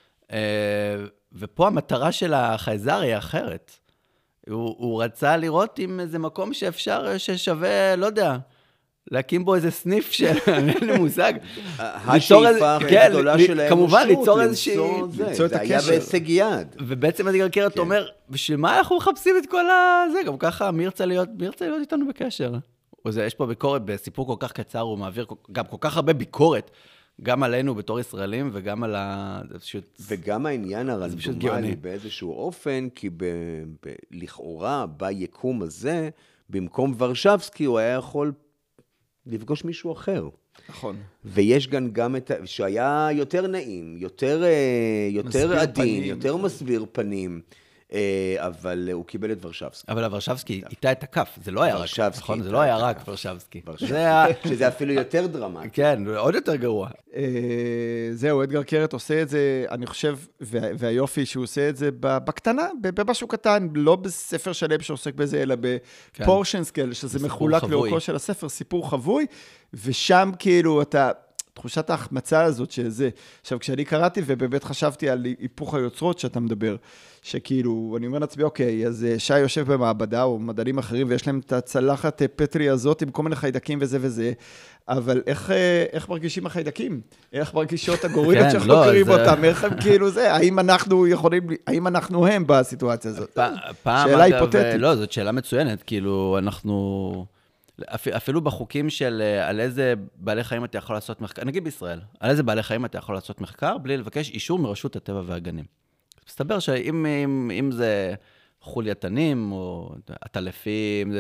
S3: ופה המטרה של החייזר היא אחרת. הוא, הוא רצה לראות אם איזה מקום שאפשר, ששווה, לא יודע, להקים בו איזה סניף של, אין לי מושג.
S2: השאיפה הכי גדולה של האנושות.
S3: כמובן, ליצור איזושהי...
S2: זה היה בהישג יד.
S3: ובעצם אדגר קרת אומר, בשביל מה אנחנו מחפשים את כל הזה? גם ככה, מי ירצה להיות איתנו בקשר? זה, יש פה ביקורת, בסיפור כל כך קצר, הוא מעביר גם כל כך הרבה ביקורת, גם עלינו בתור ישראלים, וגם על ה... פשוט...
S2: וגם העניין הרנדומלי באיזשהו אופן, כי ב... ב... לכאורה, ביקום הזה, במקום ורשבסקי, הוא היה יכול לפגוש מישהו אחר.
S1: נכון.
S2: ויש גם גם את... שהיה יותר נעים, יותר, יותר עדין, פנים. יותר מסביר פנים. אבל הוא קיבל את ורשבסקי.
S3: אבל הוורשבסקי איתה את הכף, זה לא היה רק, נכון? זה לא היה רק ורשבסקי.
S2: שזה אפילו יותר דרמטי.
S3: כן, עוד יותר גרוע.
S1: זהו, אדגר קרת עושה את זה, אני חושב, והיופי שהוא עושה את זה בקטנה, במשהו קטן, לא בספר שלם שעוסק בזה, אלא בפורשנס כאלה, שזה מחולק לאורכו של הספר, סיפור חבוי, ושם כאילו אתה... תחושת ההחמצה הזאת שזה, עכשיו כשאני קראתי ובאמת חשבתי על היפוך היוצרות שאתה מדבר, שכאילו, אני אומר לעצמי, אוקיי, אז שי יושב במעבדה או מדענים אחרים ויש להם את הצלחת פטרי הזאת עם כל מיני חיידקים וזה וזה, אבל איך, איך מרגישים החיידקים? איך מרגישות הגורילות
S3: כן,
S1: שאנחנו
S3: לא,
S1: קוראים
S3: זה...
S1: אותם? איך הם כאילו זה? האם אנחנו יכולים, האם אנחנו הם בסיטואציה הזאת?
S3: פעם,
S1: שאלה
S3: אגב,
S1: היפותטית.
S3: לא, זאת שאלה מצוינת, כאילו, אנחנו... אפילו בחוקים של על איזה בעלי חיים אתה יכול לעשות מחקר, נגיד בישראל, על איזה בעלי חיים אתה יכול לעשות מחקר, בלי לבקש אישור מרשות הטבע והגנים. מסתבר שאם אם, אם זה חולייתנים, או עטלפים,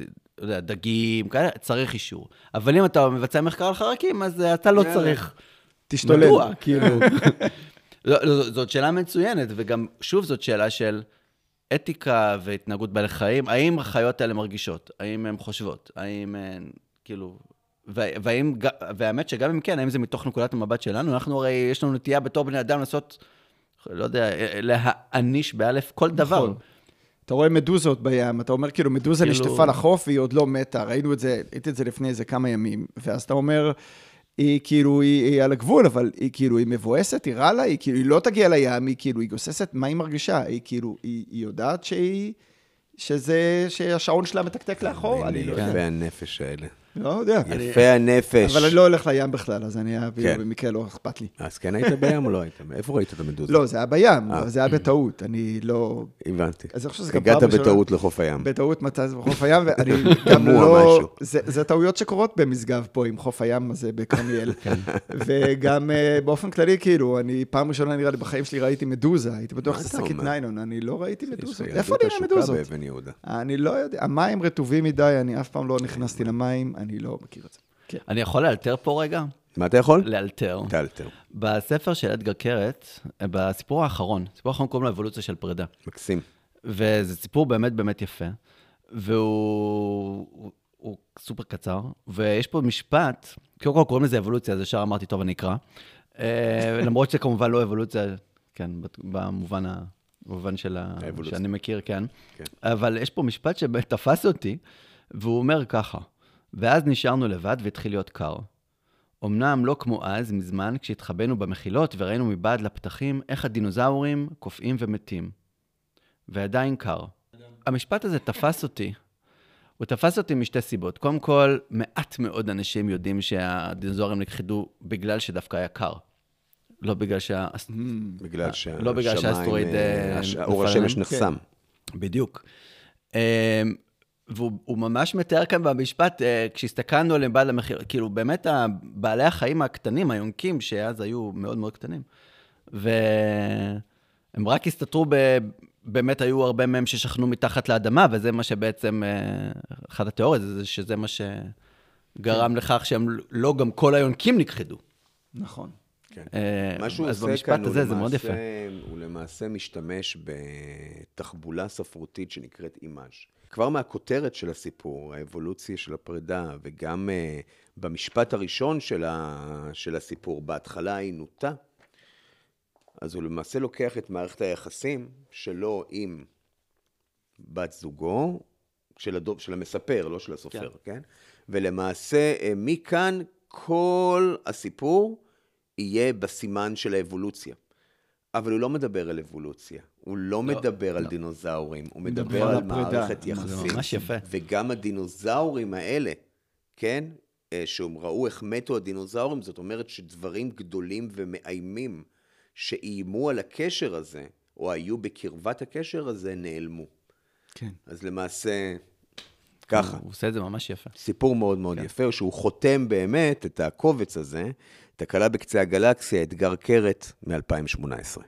S3: דגים, כאלה, צריך אישור. אבל אם אתה מבצע מחקר על חרקים, אז אתה לא צריך.
S1: תשתולל.
S3: מדוע, כאילו. זאת שאלה מצוינת, וגם שוב זאת שאלה של... אתיקה והתנהגות בעלי חיים, האם החיות האלה מרגישות? האם הן חושבות? האם הן, כאילו... והאם, והאמת שגם אם כן, האם זה מתוך נקודת המבט שלנו? אנחנו הרי, יש לנו נטייה בתור בני אדם לעשות, לא יודע, להעניש באלף כל דבר.
S1: אתה רואה מדוזות בים, אתה אומר כאילו, מדוזה נשטפה לחוף והיא עוד לא מתה, ראינו את זה, ראיתי את זה לפני איזה כמה ימים, ואז אתה אומר... היא כאילו, היא, היא על הגבול, אבל היא כאילו, היא מבואסת, היא רע לה, היא כאילו, היא לא תגיע לים, היא כאילו, היא גוססת, מה היא מרגישה? היא כאילו, היא, היא יודעת שהיא, שזה, שהשעון שלה מתקתק לאחור? אני לא יודע.
S2: יפה הנפש האלה.
S1: לא יודע.
S2: יפה הנפש.
S1: אבל אני לא הולך לים בכלל, אז אני אעביר, במקרה לא אכפת לי.
S2: אז כן היית בים או לא היית? איפה ראית את המדוזה?
S1: לא, זה היה בים, זה היה בטעות, אני לא...
S2: הבנתי.
S1: אז אני חושב שזה גם
S2: הגעת בטעות לחוף הים.
S1: בטעות מצא זה בחוף הים, ואני גם לא... זה טעויות שקורות במשגב פה, עם חוף הים הזה בכרמיאל. וגם באופן כללי, כאילו, אני פעם ראשונה נראה לי בחיים שלי ראיתי מדוזה, הייתי בטוח שזה שקית ניילון, אני לא ראיתי מדוזה. איפה נראה מדוזות? אני לא יודע, המים רטובים מדי, אני אף פעם לא נכנסתי למים, אני לא מכיר את זה. כן.
S3: אני יכול לאלתר פה רגע?
S2: מה אתה יכול?
S3: לאלתר.
S2: תאלתר.
S3: בספר של אדגר קרת, בסיפור האחרון, סיפור האחרון קוראים לו אבולוציה של פרידה.
S2: מקסים.
S3: וזה סיפור באמת באמת יפה, והוא הוא, הוא סופר קצר, ויש פה משפט, קודם כל קוראים לזה אבולוציה, אז ישר אמרתי, טוב, אני אקרא. למרות שזה כמובן לא אבולוציה, כן, במובן ה... במובן של ה... שאני מכיר, כן. כן. אבל יש פה משפט שתפס אותי, והוא אומר ככה, ואז נשארנו לבד והתחיל להיות קר. אמנם לא כמו אז, מזמן, כשהתחבאנו במחילות וראינו מבעד לפתחים איך הדינוזאורים קופאים ומתים. ועדיין קר. המשפט הזה תפס אותי. הוא תפס אותי משתי סיבות. קודם כל, מעט מאוד אנשים יודעים שהדינוזאורים נכחדו בגלל שדווקא היה קר. לא בגלל שה...
S2: בגלל שהשמיים...
S3: לא בגלל שהאסטרואיד...
S2: אור השמש נחסם.
S3: בדיוק. והוא ממש מתאר כאן במשפט, כשהסתכלנו עליהם בעד המחיר, כאילו באמת בעלי החיים הקטנים, היונקים, שאז היו מאוד מאוד קטנים, והם רק הסתתרו, באמת היו הרבה מהם ששכנו מתחת לאדמה, וזה מה שבעצם, אחת התיאוריות, זה שזה מה שגרם לכך שהם לא גם כל היונקים נכחדו.
S1: נכון.
S2: מה שהוא עושה כאן, הוא למעשה משתמש בתחבולה ספרותית שנקראת אימאז'. כבר מהכותרת של הסיפור, האבולוציה של הפרידה, וגם במשפט הראשון של הסיפור, בהתחלה העינותה, אז הוא למעשה לוקח את מערכת היחסים שלו עם בת זוגו, של המספר, לא של הסופר, כן? ולמעשה מכאן כל הסיפור יהיה בסימן של האבולוציה. אבל הוא לא מדבר על אבולוציה, הוא לא מדבר על דינוזאורים, הוא מדבר על מערכת יחסים.
S3: ממש יפה.
S2: וגם הדינוזאורים האלה, כן? שהם ראו איך מתו הדינוזאורים, זאת אומרת שדברים גדולים ומאיימים שאיימו על הקשר הזה, או היו בקרבת הקשר הזה, נעלמו.
S1: כן.
S2: אז למעשה... ככה.
S3: הוא עושה את זה ממש יפה.
S2: סיפור מאוד מאוד יפה, או שהוא חותם באמת את הקובץ הזה, תקלה בקצה הגלקסיה, אתגר קרת מ-אלפיים שמונה עשרה.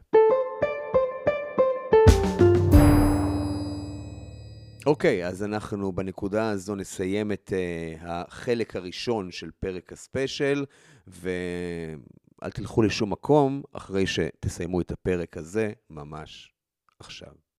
S2: אוקיי, אז אנחנו בנקודה הזו נסיים את uh, החלק הראשון של פרק הספיישל, ואל תלכו לשום מקום אחרי שתסיימו את הפרק הזה ממש עכשיו.